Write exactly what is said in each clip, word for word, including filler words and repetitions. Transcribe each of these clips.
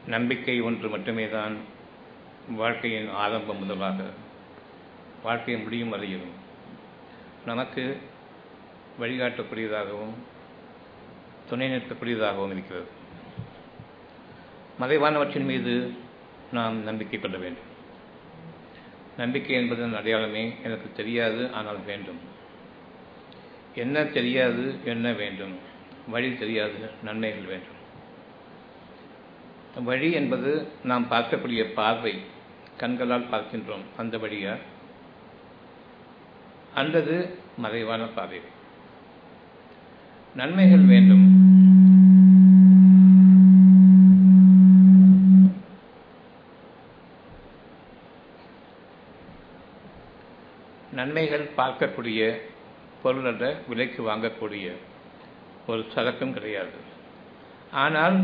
நம்பிக்கை ஒன்று மட்டுமே தான் வாழ்க்கையின் ஆரம்பம் முதலாக வாழ்க்கை முடியும் வரையும் நமக்கு வழிகாட்டக்கூடியதாகவும் துணை நிற்கக்கூடியதாகவும் இருக்கிறது. மறைவானவற்றின் மீது நாம் நம்பிக்கை கொள்ள வேண்டும். நம்பிக்கை என்பதன் அடையாளமே எனக்கு தெரியாது, ஆனால் வேண்டும். என்ன தெரியாது, என்ன வேண்டும்? வழி தெரியாது, நன்மைகள் வேண்டும். வழி என்பது நாம் பார்க்கக்கூடிய பார்வை, கண்களால் பார்க்கின்றோம் அந்த வழியா, அல்லது மறைவான பார்வை? நன்மைகள் வேண்டும். நன்மைகள் பார்க்கக்கூடிய பொருள் அல்ல, விலைக்கு வாங்கக்கூடிய ஒரு சரக்கும் கிடையாது. ஆனால்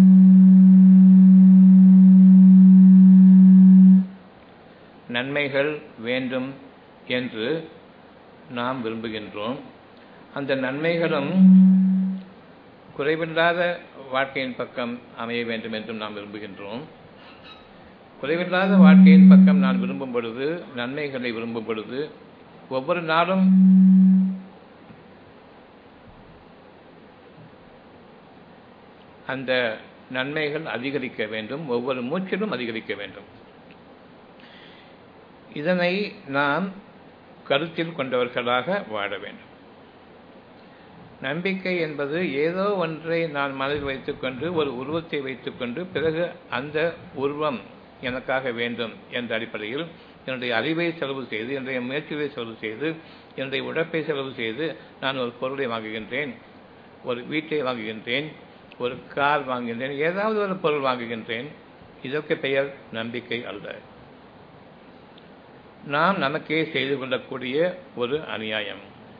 நன்மைகள் வேண்டும் என்று நாம் விரும்புகின்றோம். அந்த நன்மைகளும் குறைவில்லாத வாழ்க்கையின் பக்கம் அமைய வேண்டும் என்றும் நாம் விரும்புகின்றோம். குறைவில்லாத வாழ்க்கையின் பக்கம் நான் விரும்பும் பொழுது, நன்மைகளை விரும்பும் பொழுது, ஒவ்வொரு நாளும் அந்த நன்மைகள் அதிகரிக்க வேண்டும், ஒவ்வொரு மூச்சிலும் அதிகரிக்க வேண்டும். இதனை நாம் கருத்தில் கொண்டவர்களாக வாழ வேண்டும். நம்பிக்கை என்பது ஏதோ ஒன்றை நான் மனதில் வைத்துக்கொண்டு, ஒரு உருவத்தை வைத்துக்கொண்டு, பிறகு அந்த உருவம் எனக்காக வேண்டும் என்ற அடிப்படையில் என்னுடைய அறிவை செலவு செய்து, என்னுடைய முயற்சியை செலவு செய்து, என்னுடைய உழைப்பை செலவு செய்து நான் ஒரு பொருளை வாங்குகின்றேன், ஒரு வீட்டை வாங்குகின்றேன், ஒரு கார் வாங்குகின்றேன், ஏதாவது ஒரு பொருள் வாங்குகின்றேன். இதற்கு பெயர் நம்பிக்கை அல்ல. நாம் நமக்கே செய்து கொள்ளக்கூடிய ஒரு அநியாயம்.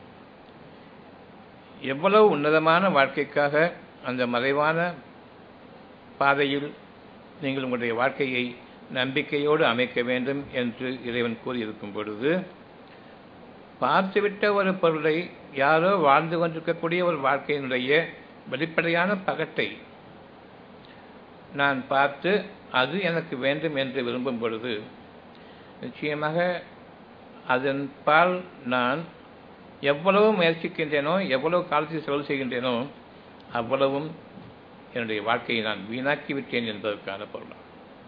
எவ்வளவு உன்னதமான வாழ்க்கைக்காக அந்த மறைவான பாதையில் நீங்கள் உங்களுடைய வாழ்க்கையை நம்பிக்கையோடு அமைக்க வேண்டும் என்று இறைவன் கூறியிருக்கும் பொழுது, பார்த்துவிட்ட ஒரு பொருளை, யாரோ வாழ்ந்து கொண்டிருக்கக்கூடிய ஒரு வாழ்க்கையினுடைய வெளிப்படையான பகட்டை நான் பார்த்து அது எனக்கு வேண்டும் என்று விரும்பும் பொழுது, நிச்சயமாக அதன் பால் நான் எவ்வளவு முயற்சிக்கின்றேனோ, எவ்வளவு காலத்தை செலவு செய்கின்றேனோ, அவ்வளவும் என்னுடைய வாழ்க்கையை நான் வீணாக்கிவிட்டேன் என்பதற்கான பொருள்.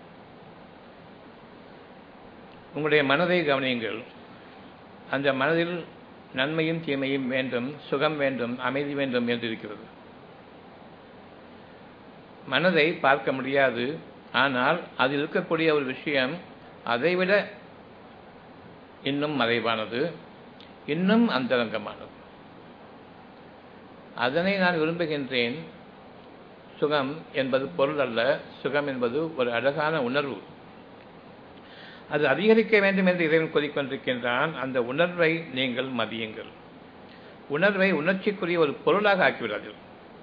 உங்களுடைய மனதை கவனியுங்கள். அந்த மனதில் நன்மையும் தீமையும் வேண்டும், சுகம் வேண்டும், அமைதி வேண்டும் என்று இருக்கிறது. மனதை பார்க்க முடியாது, ஆனால் அதில் இருக்கக்கூடிய ஒரு விஷயம் அதைவிட இன்னும் மறைவானது, இன்னும் அந்தரங்கமானது. அதனை நான் விரும்புகின்றேன். சுகம் என்பது பொருள் அல்ல, சுகம் என்பது ஒரு அழகான உணர்வு. அது அதிகரிக்க வேண்டும் என்று இறைவன் கூறிக்கொண்டிருக்கின்றான். அந்த உணர்வை நீங்கள் மதியுங்கள். உணர்வை உணர்ச்சிக்குரிய ஒரு பொருளாக ஆக்கிவிடாதீர்கள்.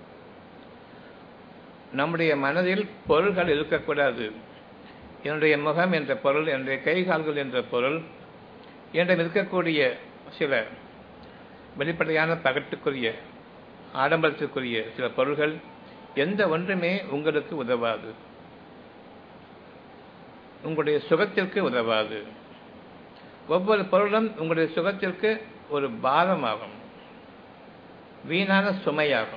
நம்முடைய மனதில் பொருள்கள் இருக்கக்கூடாது. என்னுடைய முகம் என்ற பொருள், என்னுடைய கை கால்கள் என்ற பொருள், என்னிடம் இருக்கக்கூடிய சில வெளிப்படையான பகட்டுக்குரிய, ஆடம்பரத்திற்குரிய சில பொருள்கள் எந்த ஒன்றுமே உங்களுக்கு உதவாது, உங்களுடைய சுகத்திற்கு உதவாது. ஒவ்வொரு பொருளும் உங்களுடைய சுகத்திற்கு ஒரு பாரமாகும், வீணான சுமையாகும்.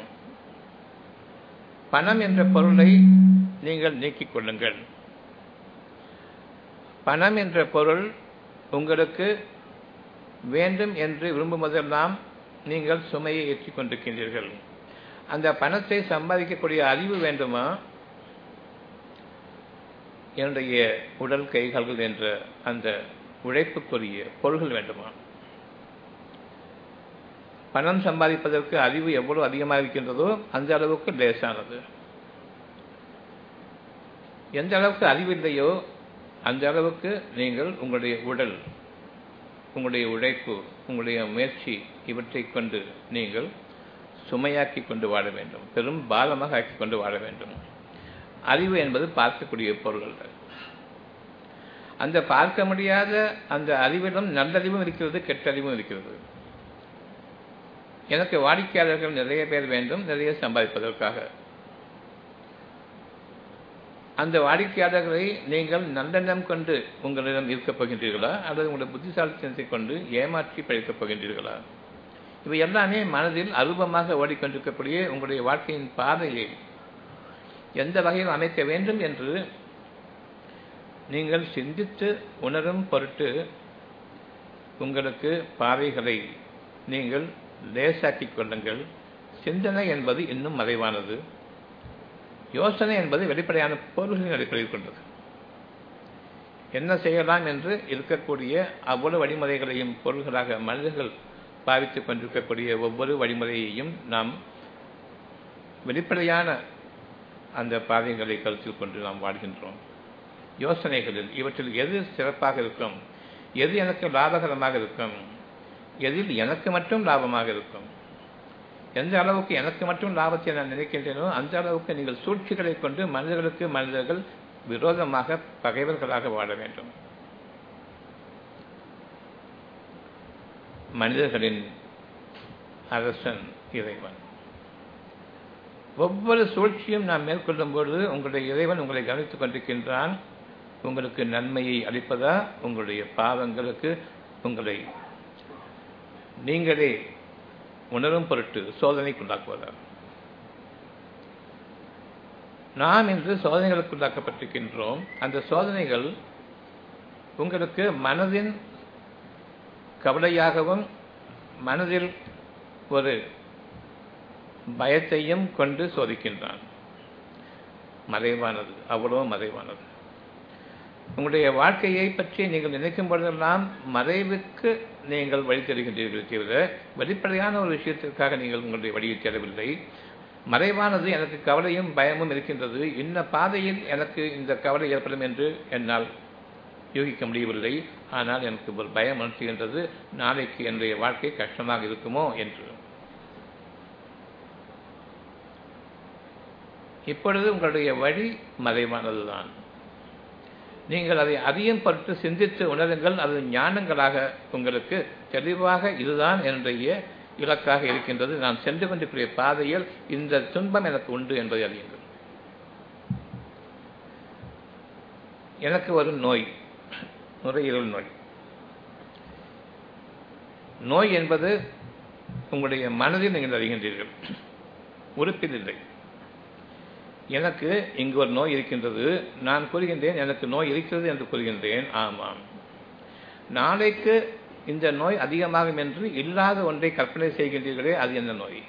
பணம் என்ற பொருளை நீங்கள் நீக்கிக் கொள்ளுங்கள். பணம் என்ற பொருள் உங்களுக்கு வேண்டும் என்று விரும்புவதெல்லாம் நீங்கள் சுமையை ஏற்றிக் கொண்டிருக்கின்றீர்கள். அந்த பணத்தை சம்பாதிக்கக்கூடிய அறிவு வேண்டுமா? என்னுடைய உடல் கைகால்கள் என்ற அந்த உழைப்புக்குரிய பொருள்கள் வேண்டுமா? பணம் சம்பாதிப்பதற்கு அறிவு எவ்வளவு அதிகமாக இருக்கின்றதோ அந்த அளவுக்கு லேசானது. எந்த அளவுக்கு அறிவில்லையோ அந்த அளவுக்கு நீங்கள் உங்களுடைய உடல், உங்களுடைய உழைப்பு, உங்களுடைய முயற்சி இவற்றை கொண்டு நீங்கள் சுமையாக்கி கொண்டு வாழ வேண்டும், பெரும் பாரமாக ஆக்கி கொண்டு வாழ வேண்டும். அறிவு என்பது பார்க்கக்கூடிய பொருள்கள். அந்த பார்க்க முடியாத அந்த அறிவிலும் நல்லறிவும் இருக்கிறது, கெட்டறிவும் இருக்கிறது. எனக்கு வாடிக்கையாளர்கள் நிறைய பேர் வேண்டும், நிறைய சம்பாதிப்பதற்காக. அந்த வாடிக்கையாளர்களை நீங்கள் நல்லெண்ணம் கொண்டு உங்களிடம் இருக்கப் போகின்றீர்களா அல்லது உங்களுடைய புத்திசாலித்தனத்தை கொண்டு ஏமாற்றி பழிக்கப் போகின்றீர்களா? இவை எல்லாமே மனதில் அருபமாக ஓடிக்கொண்டிருக்கக்கூடிய உங்களுடைய வாழ்க்கையின் பாதையை எந்த வகையில் அமைக்க வேண்டும் என்று நீங்கள் சிந்தித்து உணரும் பொருட்டு உங்களுக்கு பாதைகளை நீங்கள் லேசாக்கிக் கொள்ளுங்கள். சிந்தனை என்பது இன்னும் மறைவானது. யோசனை என்பது வெளிப்படையான பொருள்களின் அடிப்படையில் கொண்டது. என்ன செய்யலாம் என்று இருக்கக்கூடிய அவ்வளவு வழிமுறைகளையும் பொருள்களாக மனிதர்கள் பாவித்துக் கொண்டிருக்கக்கூடிய ஒவ்வொரு வழிமுறையையும் நாம் வெளிப்படையான அந்த பாதைகளை கருத்தில் கொண்டு நாம் வாழ்கின்றோம். யோசனைகளில் இவற்றில் எது சிறப்பாக இருக்கும், எது எனக்கு லாபகரமாக இருக்கும், எதில் எனக்கு மட்டும் லாபமாக இருக்கும், எந்த அளவுக்கு எனக்கு மட்டும் லாபத்தை நான் நினைக்கின்றேனோ அந்த அளவுக்கு நீங்கள் சூழ்ச்சிகளை கொண்டு மனிதர்களுக்கு மனிதர்கள் விரோதமாக பகைவர்களாக வாழ வேண்டும். மனிதர்களின் அரசன் இறைவன். ஒவ்வொரு சூழ்ச்சியும் நாம் மேற்கொள்ளும் பொழுது உங்களுடைய இறைவன் உங்களை கவனித்துக் கொண்டிருக்கின்றான். உங்களுக்கு நன்மையை அளிப்பதா, உங்களுடைய பாவங்களுக்கு உங்களை நீங்களே உணரும் பொருட்டு சோதனைக்குள்ளாக்குவதா? நாம் இன்று சோதனைகளுக்குள்ளாக்கப்பட்டிருக்கின்றோம். அந்த சோதனைகள் உங்களுக்கு மனதின் கவலையாகவும் மனதில் ஒரு பயத்தையும் கொண்டு சோதிக்கின்றான். மறைவானது, அவ்வளவு மறைவானது. உங்களுடைய வாழ்க்கையை பற்றி நீங்கள் நினைக்கும் பொழுதெல்லாம் மறைவுக்கு நீங்கள் வழி தருகின்றீர்கள் தவிர வெளிப்படையான ஒரு விஷயத்திற்காக நீங்கள் உங்களுடைய வழியை தேடவில்லை. மறைவானது எனக்கு கவலையும் பயமும் இருக்கின்றது, இன்ன பாதையில் எனக்கு இந்த கவலை ஏற்படும் என்று என்னால் யூகிக்க முடியவில்லை. ஆனால் எனக்கு ஒரு பயம் உணர்த்துகின்றது, நாளைக்கு என்னுடைய வாழ்க்கை கஷ்டமாக இருக்குமோ என்று. இப்பொழுது உங்களுடைய வழி மறைவானதுதான். நீங்கள் அதை அறியும் பொருட்டு சிந்தித்து உணருங்கள். அது ஞானங்களாக உங்களுக்கு தெளிவாக இதுதான் என்னுடைய இலக்காக இருக்கின்றது, நான் சென்று கொண்டிருக்கிற பாதையில் இந்த துன்பம் எனக்கு உண்டு என்பதை அறியுங்கள். எனக்கு ஒரு நோய், நுரையீரல் நோய். நோய் என்பது உங்களுடைய மனதில் நீங்கள் அறிகின்றீர்கள், உறுப்பில் இல்லை. எனக்கு இங்கு ஒரு நோய் இருக்கின்றது, நான் கூறுகின்றேன் எனக்கு நோய் இருக்கிறது என்று கூறுகின்றேன். ஆமாம், நாளைக்கு இந்த நோய் அதிகமாகும் என்று இல்லாத ஒன்றை கற்பனை செய்கின்றீர்களே, அது என்ன நோய்?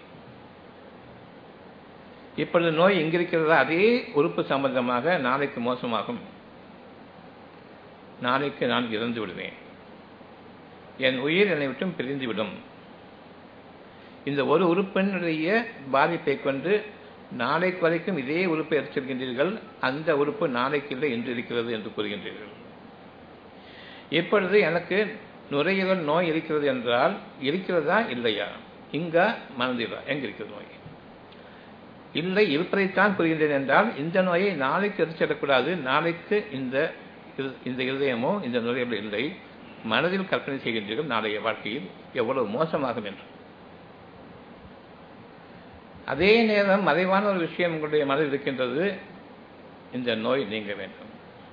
இப்பொழுது நோய் எங்கிருக்கிறதா அதே உறுப்பு சம்பந்தமாக நாளைக்கு மோசமாகும், நாளைக்கு நான் இறந்து விடுவேன், என் உயிர் என்னை விட்டும் பிரிந்துவிடும். இந்த ஒரு உறுப்பினுடைய பாதிப்பை கொண்டு நாளைக்கு வரைக்கும் இதே உறுப்பை எடுத்திருக்கின்றீர்கள். அந்த உறுப்பு நாளைக்கு இல்லை என்று இருக்கிறது என்று கூறுகின்றீர்கள். இப்பொழுது எனக்கு நுரையீரல் நோய் இருக்கிறது என்றால் இருக்கிறதா இல்லையா? இங்கா மனதிலா? எங்க இருக்கிறது நோய்? இல்லை, இருப்பதைத்தான் கூறுகின்றேன் என்றால் இந்த நோயை நாளைக்கு எடுத்துவிடக்கூடாது. நாளைக்கு இந்த இந்த இருதயமோ இந்த நுரையீரல் இல்லை, மனதில் கற்பனை செய்கின்றீர்கள் நாளைய வாழ்க்கையில் எவ்வளவு மோசமாகும் என்று. அதே நேரம் மறைவான ஒரு விஷயம் உங்களுடைய மனதில் இருக்கின்றது, இந்த நோய் நீங்க வேண்டும்.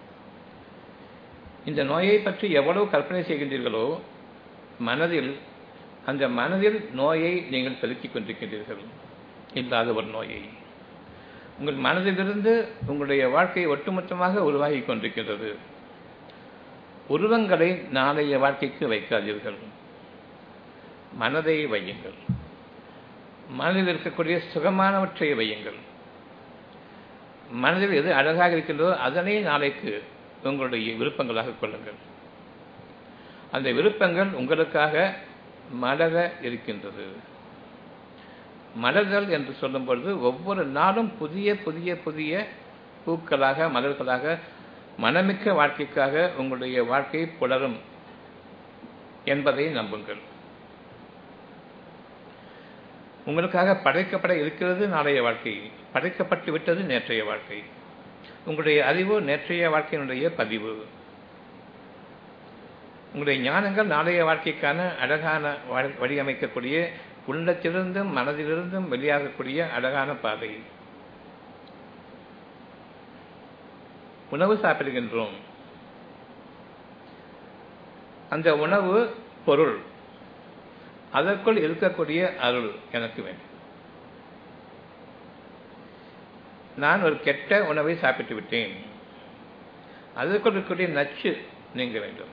இந்த நோயை பற்றி எவ்வளவு கற்பனை செய்கின்றீர்களோ மனதில் அந்த மனதில் நோயை நீங்கள் பெருக்கிக் கொண்டிருக்கின்றீர்கள். இல்லாத ஒரு நோயை உங்கள் மனதிலிருந்து உங்களுடைய வாழ்க்கை ஒட்டுமொத்தமாக உருவாகி கொண்டிருக்கின்றது. உருவங்களை நாளைய வாழ்க்கைக்கு வைக்காதீர்கள், மனதை வையுங்கள். மனதில் இருக்கக்கூடிய சுகமானவற்றை வையுங்கள். மனதில் எது அழகாக இருக்கின்றதோ அதனை நாளைக்கு உங்களுடைய விருப்பங்களாக கொள்ளுங்கள். அந்த விருப்பங்கள் உங்களுக்காக மலர இருக்கின்றது. மலர்கள் என்று சொல்லும் பொழுது ஒவ்வொரு நாளும் புதிய புதிய புதிய பூக்களாக மலர்களாக மனமிக்க வாழ்க்கைக்காக உங்களுடைய வாழ்க்கை புலரும் என்பதை நம்புங்கள். உங்களுக்காக படைக்கப்பட இருக்கிறது நாளைய வாழ்க்கை, படைக்கப்பட்டு விட்டது நேற்றைய வாழ்க்கை. உங்களுடைய அறிவு நேற்றைய வாழ்க்கையினுடைய பதிவு. உங்களுடைய ஞானங்கள் நாளைய வாழ்க்கைக்கான அழகான வடிவமைக்கக்கூடிய உள்ளத்திலிருந்தும் மனதிலிருந்தும் வெளியாகக்கூடிய அழகான பாதை. உணவு சாப்பிடுகின்றோம். அந்த உணவு பொருள், அதற்குள் இருக்கக்கூடிய அருள் எனக்கு வேண்டும். நான் ஒரு கெட்ட உணவை சாப்பிட்டு விட்டேன், அதற்குள் இருக்கக்கூடிய நச்சு நீங்க வேண்டும்.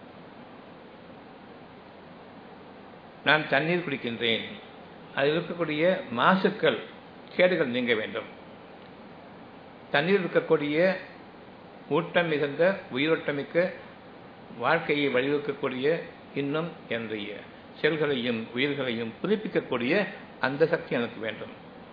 நான் தண்ணீர் குடிக்கின்றேன், அதில் இருக்கக்கூடிய மாசுக்கள், கேடுகள் நீங்க வேண்டும். தண்ணீர் இருக்கக்கூடிய ஊட்டம் மிகுந்த உயிரோட்டமிக்க வாழ்க்கையை வழிவகுக்கக்கூடிய இன்னும் என்னுடைய செல்களையும் உயிர்களையும் புதுப்பிக்கக்கூடிய அந்த சக்தி எனக்கு வேண்டும்.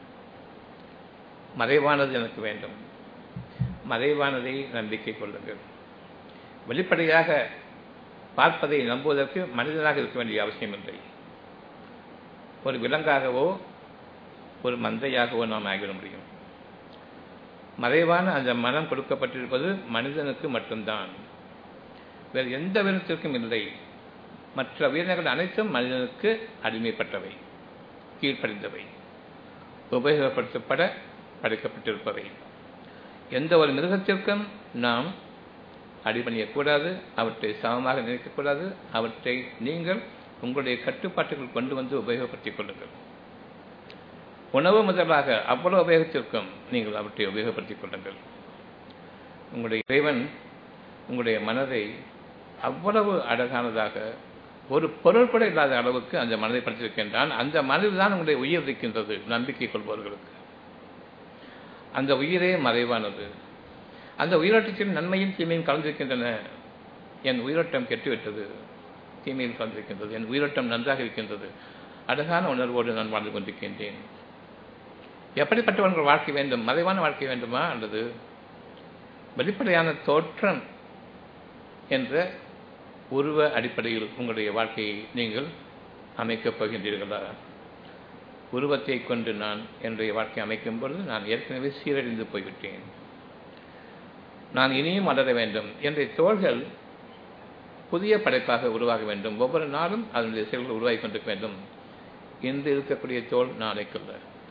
மறைவானது எனக்கு வேண்டும். மறைவானதை நம்பிக்கை கொள்ளுங்கள். வெளிப்படையாக பார்ப்பதை நம்புவதற்கு மனிதனாக இருக்க வேண்டிய அவசியம் இல்லை. ஒரு விலங்காகவோ ஒரு மந்தையாகவோ நாம் ஆகிவிட முடியும். மறைவான அந்த மனம் கொடுக்கப்பட்டிருப்பது மனிதனுக்கு மட்டும்தான், வேறு எந்த விதத்திற்கும் இல்லை. மற்ற உயிரினங்கள் அனைத்தும் மனிதனுக்கு அடிமைப்பட்டவை, கீழ்ப்படிந்தவை, உபயோகப்படுத்தப்பட படைக்கப்பட்டிருப்பவை. எந்த ஒரு மிருகத்திற்கும் நாம் அடிபணியக்கூடாது, அவற்றை சமமாக நினைக்கக்கூடாது. அவற்றை நீங்கள் உங்களுடைய கட்டுப்பாட்டுகள் கொண்டு வந்து உபயோகப்படுத்திக் கொள்ளுங்கள். உணவு முதலாக அவ்வளவு உபயோகத்திற்கும் நீங்கள் அவற்றை உபயோகப்படுத்திக் கொள்ளுங்கள். உங்களுடைய இறைவன் உங்களுடைய மனதை அவ்வளவு அழகானதாக, ஒரு பொருள் கூட இல்லாத அளவுக்கு அந்த மனதை படைத்திருக்கின்றான். அந்த மனதில் தான் உங்களுடைய உயிர் இருக்கின்றது. நம்பிக்கை கொள்பவர்களுக்கு அந்த உயிரே மறைவானது. அந்த உயிரோட்டத்தில் நன்மையும் தீமையும் கலந்திருக்கின்றன. என் உயிரோட்டம் கெட்டுவிட்டது, தீமையில் கலந்திருக்கின்றது. என் உயிரோட்டம் நன்றாக இருக்கின்றது, அழகான உணர்வோடு நான் வாழ்ந்து கொண்டிருக்கின்றேன். எப்படிப்பட்டவர்கள் வாழ்க்கை வேண்டும்? மறைவான வாழ்க்கை வேண்டுமா, அல்லது வெளிப்படையான தோற்றம் என்ற உருவ அடிப்படையில் உங்களுடைய வாழ்க்கையை நீங்கள் அமைக்கப் போகின்றீர்களா? உருவத்தை கொண்டு நான் என்னுடைய வாழ்க்கை அமைக்கும் பொழுது நான் ஏற்கனவே சீரழிந்து போய்விட்டேன். நான் இனியும் வளர வேண்டும். என்னுடைய தோள்கள் புதிய படைப்பாக உருவாக வேண்டும். ஒவ்வொரு நாளும் அதனுடைய செயல்கள் உருவாகி கொண்டிருக்க வேண்டும். இன்று இருக்கக்கூடிய தோல் நாளைக்குள்ள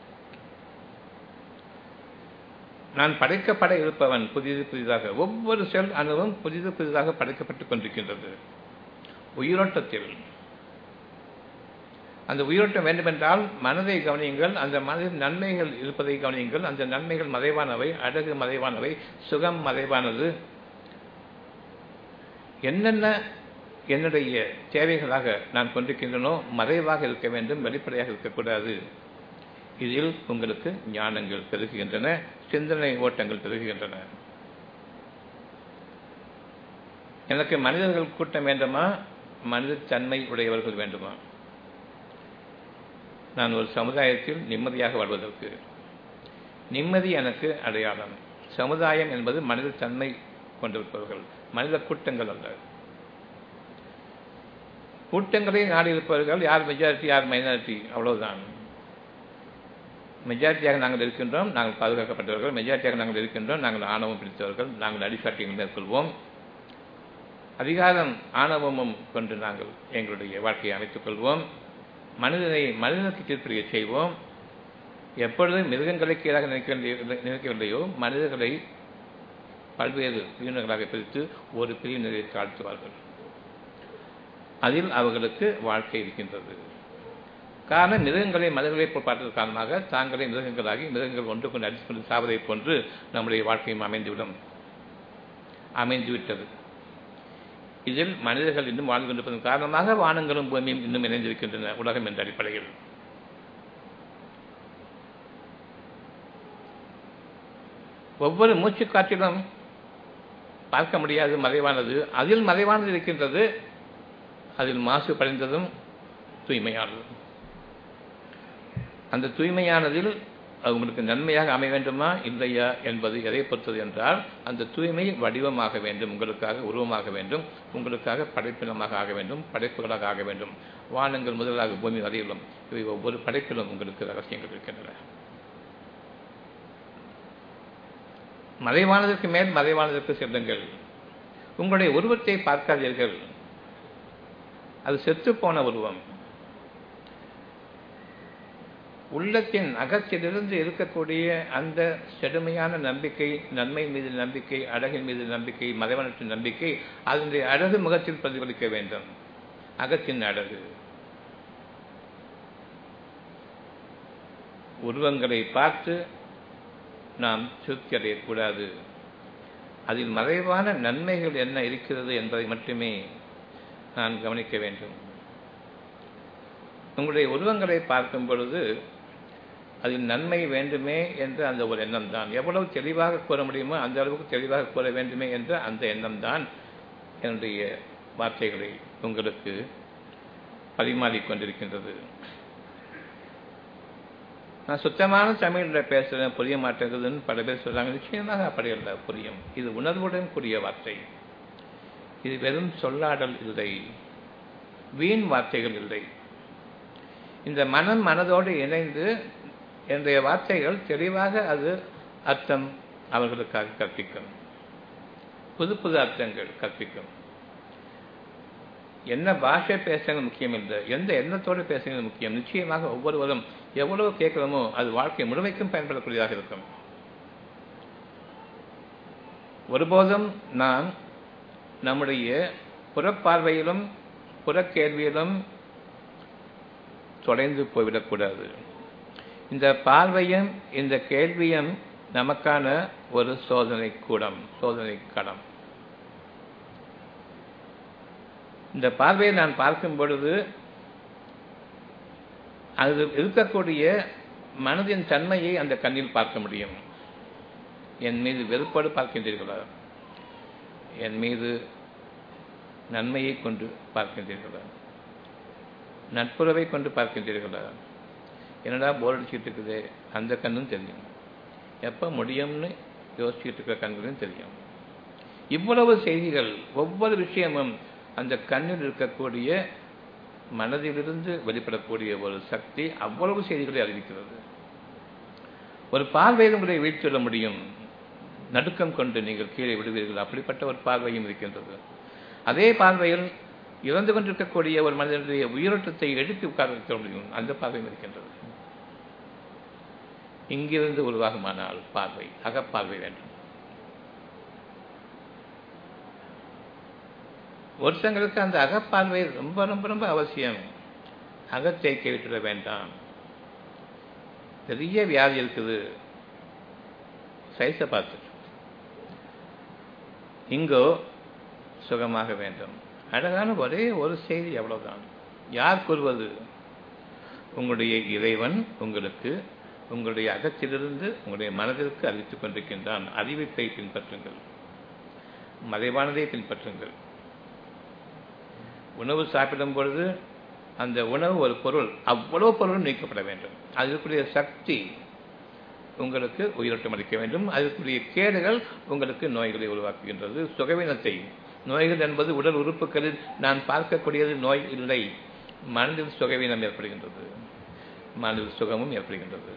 நான் படைக்கப்பட இருப்பவன். புதிது புதிதாக ஒவ்வொரு செல் அணுவும் புதிது புதிதாக படைக்கப்பட்டுக் கொண்டிருக்கின்றது உயிரோட்டத்தில். அந்த உயிரோட்டம் வேண்டுமென்றால் மனதை கவனியுங்கள். அந்த மனதில் நன்மைகள் இருப்பதை கவனியுங்கள். அந்த நன்மைகள் மறைவானவை, அழகு மறைவானவை, சுகம் மறைவானது. என்னென்ன என்னுடைய தேவைகளாக நான் கொண்டிருக்கின்றனோ மறைவாக இருக்க வேண்டும், வெளிப்படையாக இருக்கக்கூடாது. இதில் உங்களுக்கு ஞானங்கள் பெருகுகின்றன, சிந்தனை ஓட்டங்கள் பெருகுகின்றன. எனக்கு மனிதர்கள் கூட்டம் வேண்டுமா, மனித தன்மை உடையவர்கள் வேண்டுமா? நான் ஒரு சமுதாயத்தில் நிம்மதியாக வாழ்வதற்கு, நிம்மதி எனக்கு அடையாளம். சமுதாயம் என்பது மனித தன்மை கொண்டிருப்பவர்கள், மனித கூட்டங்கள் அல்ல. கூட்டங்களை நாடி இருப்பவர்கள் யார் மெஜாரிட்டி யார் மைனாரிட்டி, அவ்வளவுதான். மெஜாரிட்டியாக நாங்கள் இருக்கின்றோம், நாங்கள் பாதுகாக்கப்பட்டவர்கள். மெஜாரிட்டியாக நாங்கள் இருக்கின்றோம், நாங்கள் ஆணவம் பிடித்தவர்கள். நாங்கள் அடிசாட்டிகள் மேற்கொள்வோம். அதிகாரம் ஆணவமும் கொண்டு நாங்கள் எங்களுடைய வாழ்க்கையை அமைத்துக் கொள்வோம். மனிதனை மனிதனுக்கு கீழ்ப்படிய செய்வோம். எப்பொழுது மிருகங்களை கீழாக நினைக்க நினைக்கவில்லையோ மனிதர்களை பல்வேறு பிரிவினர்களாக பிரித்து ஒரு பிரிவினரை தாழ்த்துவார்கள். அதில் அவர்களுக்கு வாழ்க்கை இருக்கின்றது. காரணம், மிருகங்களை மனிதர்களை போல் பார்த்தது காரணமாக தாங்களே மிருகங்களாகி மிருகங்கள் ஒன்று கொண்டு அடித்துக் கொண்டு சாவதை போன்று நம்முடைய வாழ்க்கையும் அமைந்துவிடும், அமைந்துவிட்டது. இதில் மனிதர்கள் இன்னும் வாழ்ந்து கொண்டிருப்பதன் காரணமாக வானங்களும் பூமியும் இன்னும் இணைந்திருக்கின்றன உலகம் என்ற அடிப்படையில். ஒவ்வொரு மூச்சு காற்றிலும் பார்க்க முடியாது மறைவானது, அதில் மறைவானது இருக்கின்றது. அதில் மாசு படைந்ததும் தூய்மையானது. அந்த தூய்மையானதில் அது உங்களுக்கு நன்மையாக அமைய வேண்டுமா இல்லையா என்பது எதை பொறுத்தது என்றால், அந்த தூய்மை வடிவமாக வேண்டும், உங்களுக்காக உருவமாக வேண்டும், உங்களுக்காக படைப்பினமாக ஆக வேண்டும், படைப்புகளாக ஆக வேண்டும். வானங்கள் முதலாக பூமி வரையிலும் இவை ஒவ்வொரு படைப்பிலும் உங்களுக்கு ரகசியங்கள் இருக்கின்றன. மறைவானதற்கு மேல் மறைவானதற்கு செல்லுங்கள். உங்களுடைய உருவத்தை பார்க்காதீர்கள், அது செத்துப்போன உருவம். உள்ளத்தின் அகத்திலிருந்து இருக்கக்கூடிய அந்த செழுமையான நம்பிக்கை, நன்மை மீது நம்பிக்கை, அழகின் மீது நம்பிக்கை, மறைவனற்றின் நம்பிக்கை அதனுடைய அழகு முகத்தில் பிரதிபலிக்க வேண்டும். அகத்தின் அழகு. உருவங்களை பார்த்து நாம் திருப்தி அடையக்கூடாது. அதில் மறைவான நன்மைகள் என்ன இருக்கிறது என்பதை மட்டுமே நான் கவனிக்க வேண்டும். உங்களுடைய உருவங்களை பார்க்கும் பொழுது அதில் நன்மை வேண்டுமே என்ற அந்த ஒரு எண்ணம் தான். எவ்வளவு தெளிவாக கூற முடியுமோ அந்த அளவுக்கு தெளிவாக கூற வேண்டுமே என்ற அந்த எண்ணம் தான் என்னுடைய வார்த்தைகளை உங்களுக்கு பரிமாறிக்கொண்டிருக்கின்றது. நான் சுத்தமான தமிழில் பேசுகிறேன், புரிய மாட்டேங்குதுன்னு பல பேர் சொல்றாங்க. நிச்சயமாக அப்படியல்ல, புரியும். இது உணர்வுடன் கூடிய வார்த்தை. இது வெறும் சொல்லாடல் இல்லை, வீண் வார்த்தைகள் இல்லை. இந்த மனம் மனதோடு இணைந்து என்னுடைய வார்த்தைகள் தெளிவாக அது அர்த்தம் அவர்களுக்காக கற்பிக்கும். புது புது அர்த்தங்கள் கற்பிக்கும். என்ன பாஷை பேசுறது முக்கியம் இல்லை, எந்த எண்ணத்தோடு பேசுகிறது முக்கியம். நிச்சயமாக ஒவ்வொருவரும் எவ்வளவு கேட்கிறோமோ அது வாழ்க்கை முழுமைக்கும் பயன்படக்கூடியதாக இருக்கும். ஒருபோதும் நாம் நம்முடைய புறப்பார்வையிலும் புறக்கேள்வியிலும் தொலைந்து போய்விடக்கூடாது. இந்த பார்வையும் இந்த கேள்வியும் நமக்கான ஒரு சோதனை கூடம், சோதனை களம். இந்த பார்வையை நான் பார்க்கும் பொழுது அது இருக்கக்கூடிய மனதின் தன்மையை அந்த கண்ணில் பார்க்க முடியும். என் மீது வெறுப்போடு பார்க்கின்றீர்களா? என் மீது நன்மையை கொண்டு பார்க்கின்றீர்களா? நட்புறவை கொண்டு பார்க்கின்றீர்களா? என்னடா போர் அடிச்சுட்டு இருக்குது, அந்த கண்ணும் தெரியும். எப்போ முடியும்னு யோசிச்சுட்டு இருக்கிற கண்களும் தெரியும். இவ்வளவு செய்திகள், ஒவ்வொரு விஷயமும் அந்த கண்ணில் இருக்கக்கூடிய மனதிலிருந்து வெளிப்படக்கூடிய ஒரு சக்தி அவ்வளவு செய்திகளை அறிவிக்கிறது. ஒரு பார்வையில் உங்களை வீழ்த்திவிட முடியும், நடுக்கம் கொண்டு நீங்கள் கீழே விடுவீர்கள். அப்படிப்பட்ட ஒரு பார்வையும் இருக்கின்றது. அதே பார்வையில் இறந்து கொண்டிருக்கக்கூடிய ஒரு மனிதனுடைய உயிரோட்டத்தை எழுப்பி உட்கார வைக்க முடியும், அந்த பார்வையும் இருக்கின்றது. இங்கிருந்து உருவாகுமானால் பார்வை, அகப்பார்வை வேண்டும். ஒருத்தங்களுக்கு அந்த அகப்பார்வை ரொம்ப ரொம்ப ரொம்ப அவசியம். அகத்தை கேட்டுவிட வேண்டாம். பெரிய வியாதி இருக்குது, சைஸை பார்த்து இங்கோ சுகமாக வேண்டும். அழகான ஒரே ஒரு செய்தி, அவ்வளவுதான். யார் கூறுவது? உங்களுடைய இறைவன் உங்களுக்கு உங்களுடைய அகத்திலிருந்து உங்களுடைய மனதிற்கு அறிவித்துக் கொண்டிருக்கின்றான். அறிவிப்பை பின்பற்றுங்கள், மறைவானதை பின்பற்றுங்கள். உணவு சாப்பிடும் பொழுது அந்த உணவு ஒரு பொருள், அவ்வளவு பொருளும் நீக்கப்பட வேண்டும். அதற்குரிய சக்தி உங்களுக்கு உயிரோட்டம் அளிக்க வேண்டும். அதற்குரிய கேடுகள் உங்களுக்கு நோய்களை உருவாக்குகின்றது, சுகவீனத்தை. நோய்கள் என்பது உடல் உறுப்புகளில் நான் பார்க்கக்கூடியது நோய் இல்லை. மனதில் சுகவீனம் ஏற்படுகின்றது, மனதில் சுகமும் ஏற்படுகின்றது.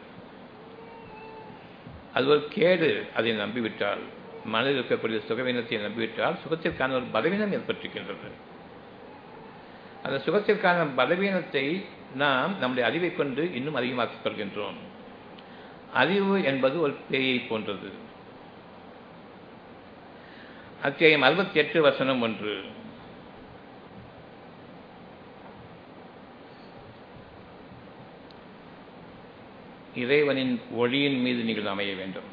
அது ஒரு கேடு. அதை நம்பிவிட்டால், மனதில் இருக்கக்கூடிய சுகவீனத்தை நம்பிவிட்டால் சுகத்திற்கான ஒரு பலவீனம் ஏற்பட்டிருக்கின்றது. அந்த சுகத்திற்கான பலவீனத்தை நாம் நம்முடைய அறிவை கொண்டு இன்னும் அதிகமாக்கிக் கொள்கின்றோம். அறிவு என்பது ஒரு பேயை போன்றது. அத்தியாயம் அறுபத்தி எட்டு வசனம் ஒன்று. இறைவனின் ஒளியின் மீது நீங்கள் அமைய வேண்டும்.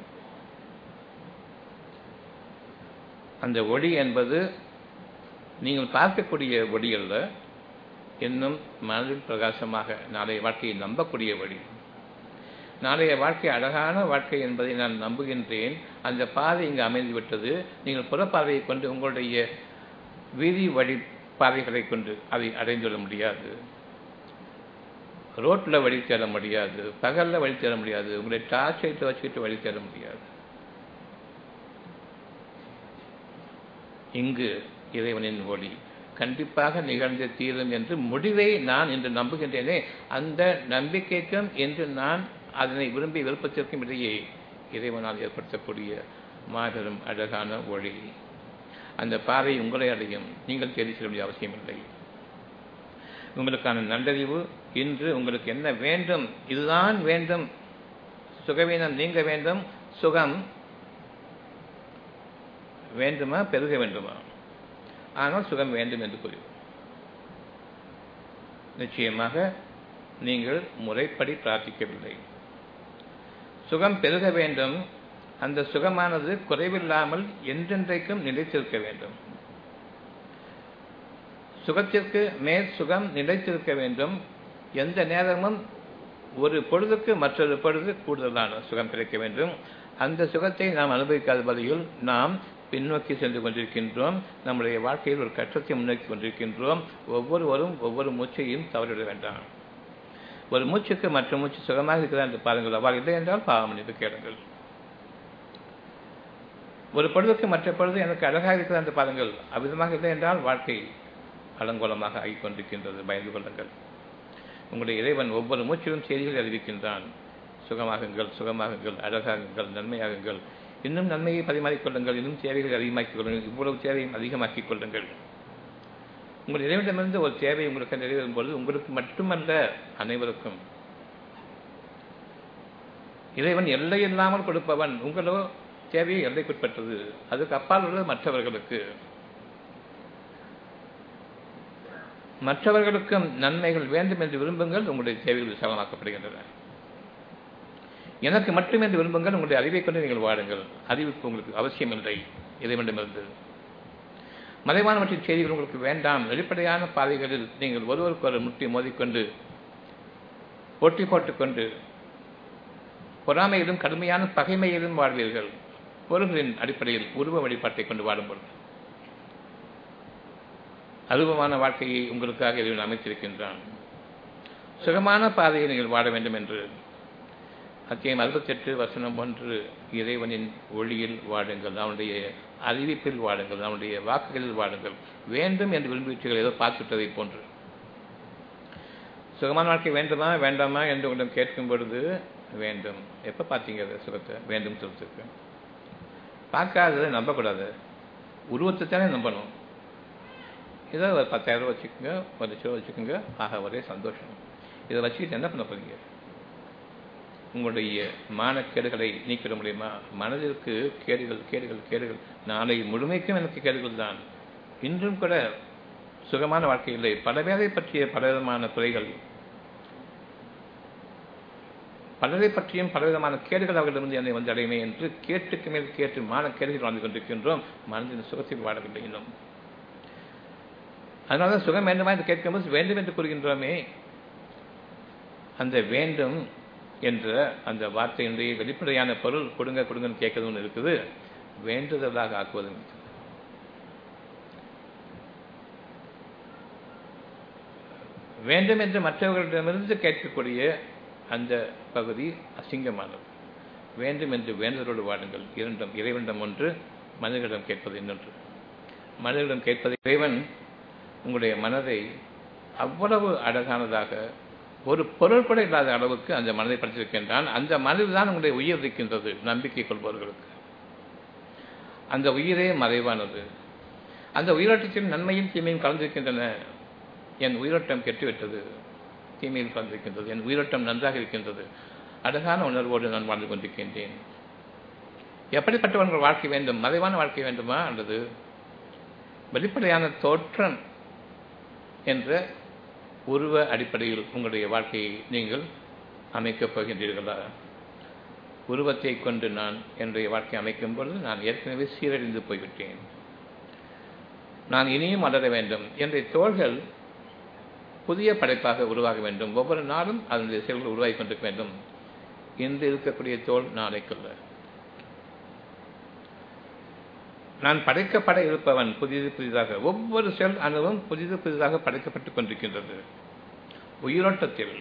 அந்த ஒளி என்பது நீங்கள் பார்க்கக்கூடிய ஒளி அல்ல, இன்னும் மனதில் பிரகாசமாக நாளைய வாழ்க்கையை நம்பக்கூடிய வழி. நாளைய வாழ்க்கை அழகான வாழ்க்கை என்பதை நான் நம்புகின்றேன். அந்த பாதை இங்கு அமைந்துவிட்டது. நீங்கள் புறப்பார்வையை கொண்டு உங்களுடைய வீதி வழி பாதைகளை கொண்டு அதை அடைந்துவிட முடியாது. ரோட்டில் வழி தேட முடியாது, பகலில் வழி தேட முடியாது, உங்களை டார்ச் லைட்டை வச்சுக்கிட்டு வழி தேட முடியாது. இங்கு இறைவனின் ஒளி கண்டிப்பாக நிகழ்ந்த தீரும் என்று முடிவை நான் இன்று நம்புகின்றேனே, அந்த நம்பிக்கைக்கும் என்று நான் அதனை விரும்பி விருப்பத்திற்கும் இடையே இறைவனால் ஏற்படுத்தக்கூடிய மாபெரும் அழகான ஒளி. அந்த பாதை உங்களை அடையும், நீங்கள் தேடி செல்ல வேண்டிய அவசியமில்லை. உங்களுக்கான நல்லறிவு இன்று உங்களுக்கு என்ன வேண்டும், இதுதான் வேண்டும், சுகவீனம் நீங்க வேண்டும், சுகம் வேண்டுமா பெருக வேண்டுமா? ஆனால் சுகம் வேண்டும் என்று கூறி நிச்சயமாக நீங்கள் முறைப்படி பிரார்த்திக்கவில்லை. சுகம் பெருக வேண்டும், அந்த சுகமானது குறைவில்லாமல் என்றென்றைக்கும் நிலைத்திருக்க வேண்டும். சுகத்திற்கு மேல் சுகம் நிலைத்திருக்க வேண்டும். எந்த நேரமும் ஒரு பொழுதுக்கு மற்றொரு பொழுது கூடுதலான சுகம் கிடைக்க வேண்டும். அந்த சுகத்தை நாம் அனுபவிக்காத வழியில் நாம் பின்னோக்கி சென்று கொண்டிருக்கின்றோம். நம்முடைய வாழ்க்கையில் ஒரு கட்டத்தை முன்னோக்கி கொண்டிருக்கின்றோம். ஒவ்வொருவரும் ஒவ்வொரு மூச்சையும் தவறிவிட வேண்டாம். ஒரு மூச்சுக்கு மற்ற மூச்சு சுகமாக இருக்கிறதா என்று பாருங்கள். அவ்வாறு இல்லை என்றால் பாவ மன்னிப்பு கேளுங்கள். ஒரு பொழுதுக்கு மற்ற பொழுது எனக்கு அழகாக இருக்கிறதா என்று பாருங்கள். அவ்விதமாக இல்லை என்றால் வாழ்க்கை அலங்கோலமாக ஆகிக் கொண்டிருக்கின்றது. பயந்து கொள்ளுங்கள். உங்களுடைய இறைவன் ஒவ்வொரு மூச்சிலும் செய்திகளை அறிவிக்கின்றான். சுகமாகுங்கள், சுகமாகுங்கள், அழகாகுங்கள், நன்மையாகுங்கள், இன்னும் நன்மையை பரிமாறிக்கொள்ளுங்கள், இன்னும் தேவைகளை அதிகமாக்கிக் கொள்ளுங்கள், இவ்வளவு தேவையும் அதிகமாக்கிக் கொள்ளுங்கள். உங்கள் இறைவனிடமிருந்து ஒரு தேவை உங்களுக்கு நிறைவேறும் பொழுது உங்களுக்கு மட்டுமல்ல, அனைவருக்கும். இறைவன் எல்லை இல்லாமல் கொடுப்பவன். உங்களோ தேவையை எல்லைக்குட்பட்டது, அதுக்கு அப்பால் உள்ளது மற்றவர்களுக்கு. மற்றவர்களுக்கும் நன்மைகள் வேண்டும் என்று விரும்புங்கள், உங்களுடைய தேவைகள் விசாலமாக்கப்படுகின்றன. எனக்கு மட்டும் என்று விரும்புங்கள், உங்களுடைய அறிவை கொண்டு நீங்கள் வாடுங்கள். அறிவுக்கு உங்களுக்கு அவசியம் இல்லை இறைவனிடமிருந்து. மறைவானவற்றின் செய்திகள் உங்களுக்கு வேண்டாம். வெளிப்படையான பாதைகளில் நீங்கள் ஒருவருக்கு ஒரு முட்டி மோதிக்கொண்டு போட்டி போட்டுக்கொண்டு பொறாமையிலும் கடுமையான பகைமையிலும் வாழ்வீர்கள். பொருள்களின் அடிப்படையில் உருவ வழிபாட்டை கொண்டு வாடும்போது அருவமான வாழ்க்கையை உங்களுக்காக இறைவன் அமைத்திருக்கின்றான். சுகமான பாதையை நீங்கள் வாட வேண்டும் என்று அத்தியாயம் அறுபத்தி எட்டு வசனம் ஒன்று, இறைவனின் ஒளியில் வாடுங்கள், அவனுடைய அறிவிப்பில் வாடுங்கள், அவனுடைய வாக்குகளில் வாடுங்கள். வேண்டும் என்று விரும்பிச்சீர்கள், ஏதோ பார்த்துட்டதை போன்று. சுகமான வாழ்க்கை வேண்டுமா வேண்டாமா என்று உங்களிடம் கேட்கும் பொழுது வேண்டும். எப்போ பார்த்தீங்க அதை சுகத்தை? வேண்டும் சொல்றதுக்கு பார்க்காததை நம்பக்கூடாது, உருவத்தை தானே நம்பணும். இதை ஒரு பத்தாயிரம் ரூபா வச்சுக்கோங்க, ஒரு லட்ச ரூபா வச்சுக்கோங்க, ஆக ஒரே சந்தோஷம். இதை வச்சுக்கிட்டு என்ன பண்ண போறீங்க? உங்களுடைய மானக்கேடுகளை நீக்கிட முடியுமா? மனதிற்கு கேடுகள் கேடுகள் கேடுகள், நாளை முழுமைக்கும் எனக்கு கேடுகள் தான். இன்றும் கூட சுகமான வாழ்க்கை இல்லை. பல பேரை பற்றிய பலவிதமான குறைகள், பலரை பற்றியும் பலவிதமான கேடுகள் அவர்களிடமிருந்து என்னை வந்து அடையுமே என்று கேட்டுக்கு மேல் கேட்டு மானக்கேடுகள் வாழ்ந்து கொண்டிருக்கின்றோம். மனதின் சுகத்தில் வாழவில்லை இன்னும். அதனால்தான் சுகம் வேண்டுமா என்று கேட்கும்போது வேண்டும் என்று கூறுகின்றோமே. அந்த வேண்டும் என்ற அந்த வார்த்தையினுடைய வெளிப்படையான பொருள் கொடுங்க கொடுங்கன்னு கேட்கறது ஒன்று இருக்குது, வேண்டுதலாக ஆக்குவது. வேண்டும் என்று மற்றவர்களிடமிருந்து கேட்கக்கூடிய அந்த பகுதி அசிங்கமானது. வேண்டும் என்று வேண்டுதலோடு வாடுங்கள். இரண்டும், இறைவனிடம் ஒன்று, மனிதர்களிடம் கேட்பது இன்னொன்று. மனிதர்களிடம் கேட்பது, இறைவன் உங்களுடைய மனதை அவ்வளவு அழகானதாக, ஒரு பொருள் கூட இல்லாத அளவுக்கு அந்த மனதை படைத்திருக்கின்றான். அந்த மனதில் தான் உங்களுடைய உயிர் இருக்கின்றது. நம்பிக்கை கொள்பவர்களுக்கு அந்த உயிரே மறைவானது. அந்த உயிரோட்டத்தில் நன்மையும் தீமையும் கலந்திருக்கின்றன. என் உயிரோட்டம் கெட்டுவிட்டது, தீமையில் கலந்திருக்கின்றது. என் உயிரோட்டம் நன்றாக இருக்கின்றது, அழகான உணர்வோடு நான் வாழ்ந்து கொண்டிருக்கின்றேன். எப்படிப்பட்டவர்கள் வாழ்க்கை வேண்டும்? மறைவான வாழ்க்கை வேண்டுமா, அல்லது வெளிப்படையான தோற்றம் என்ற உருவ அடிப்படையில் உங்களுடைய வாழ்க்கையை நீங்கள் அமைக்கப் போகின்றீர்களா? உருவத்தை கொண்டு நான் என்னுடைய வாழ்க்கையை அமைக்கும் பொழுது நான் ஏற்கனவே சீரழிந்து போய்விட்டேன், நான் இனியும் வளர வேண்டும். என்னுடைய தோள்கள் புதிய படைப்பாக உருவாக வேண்டும். ஒவ்வொரு நாளும் அதனுடைய செயல்கள் உருவாகி கொண்டிருக்க வேண்டும். இன்று இருக்கக்கூடிய தோல் நாளைக்குள்ள நான் படைக்கப்பட இருப்பவன் புதிது புதிதாக. ஒவ்வொரு செல் அணுவும் புதிது புதிதாக படைக்கப்பட்டுக் கொண்டிருக்கின்றது உயிரோட்டத்தில்.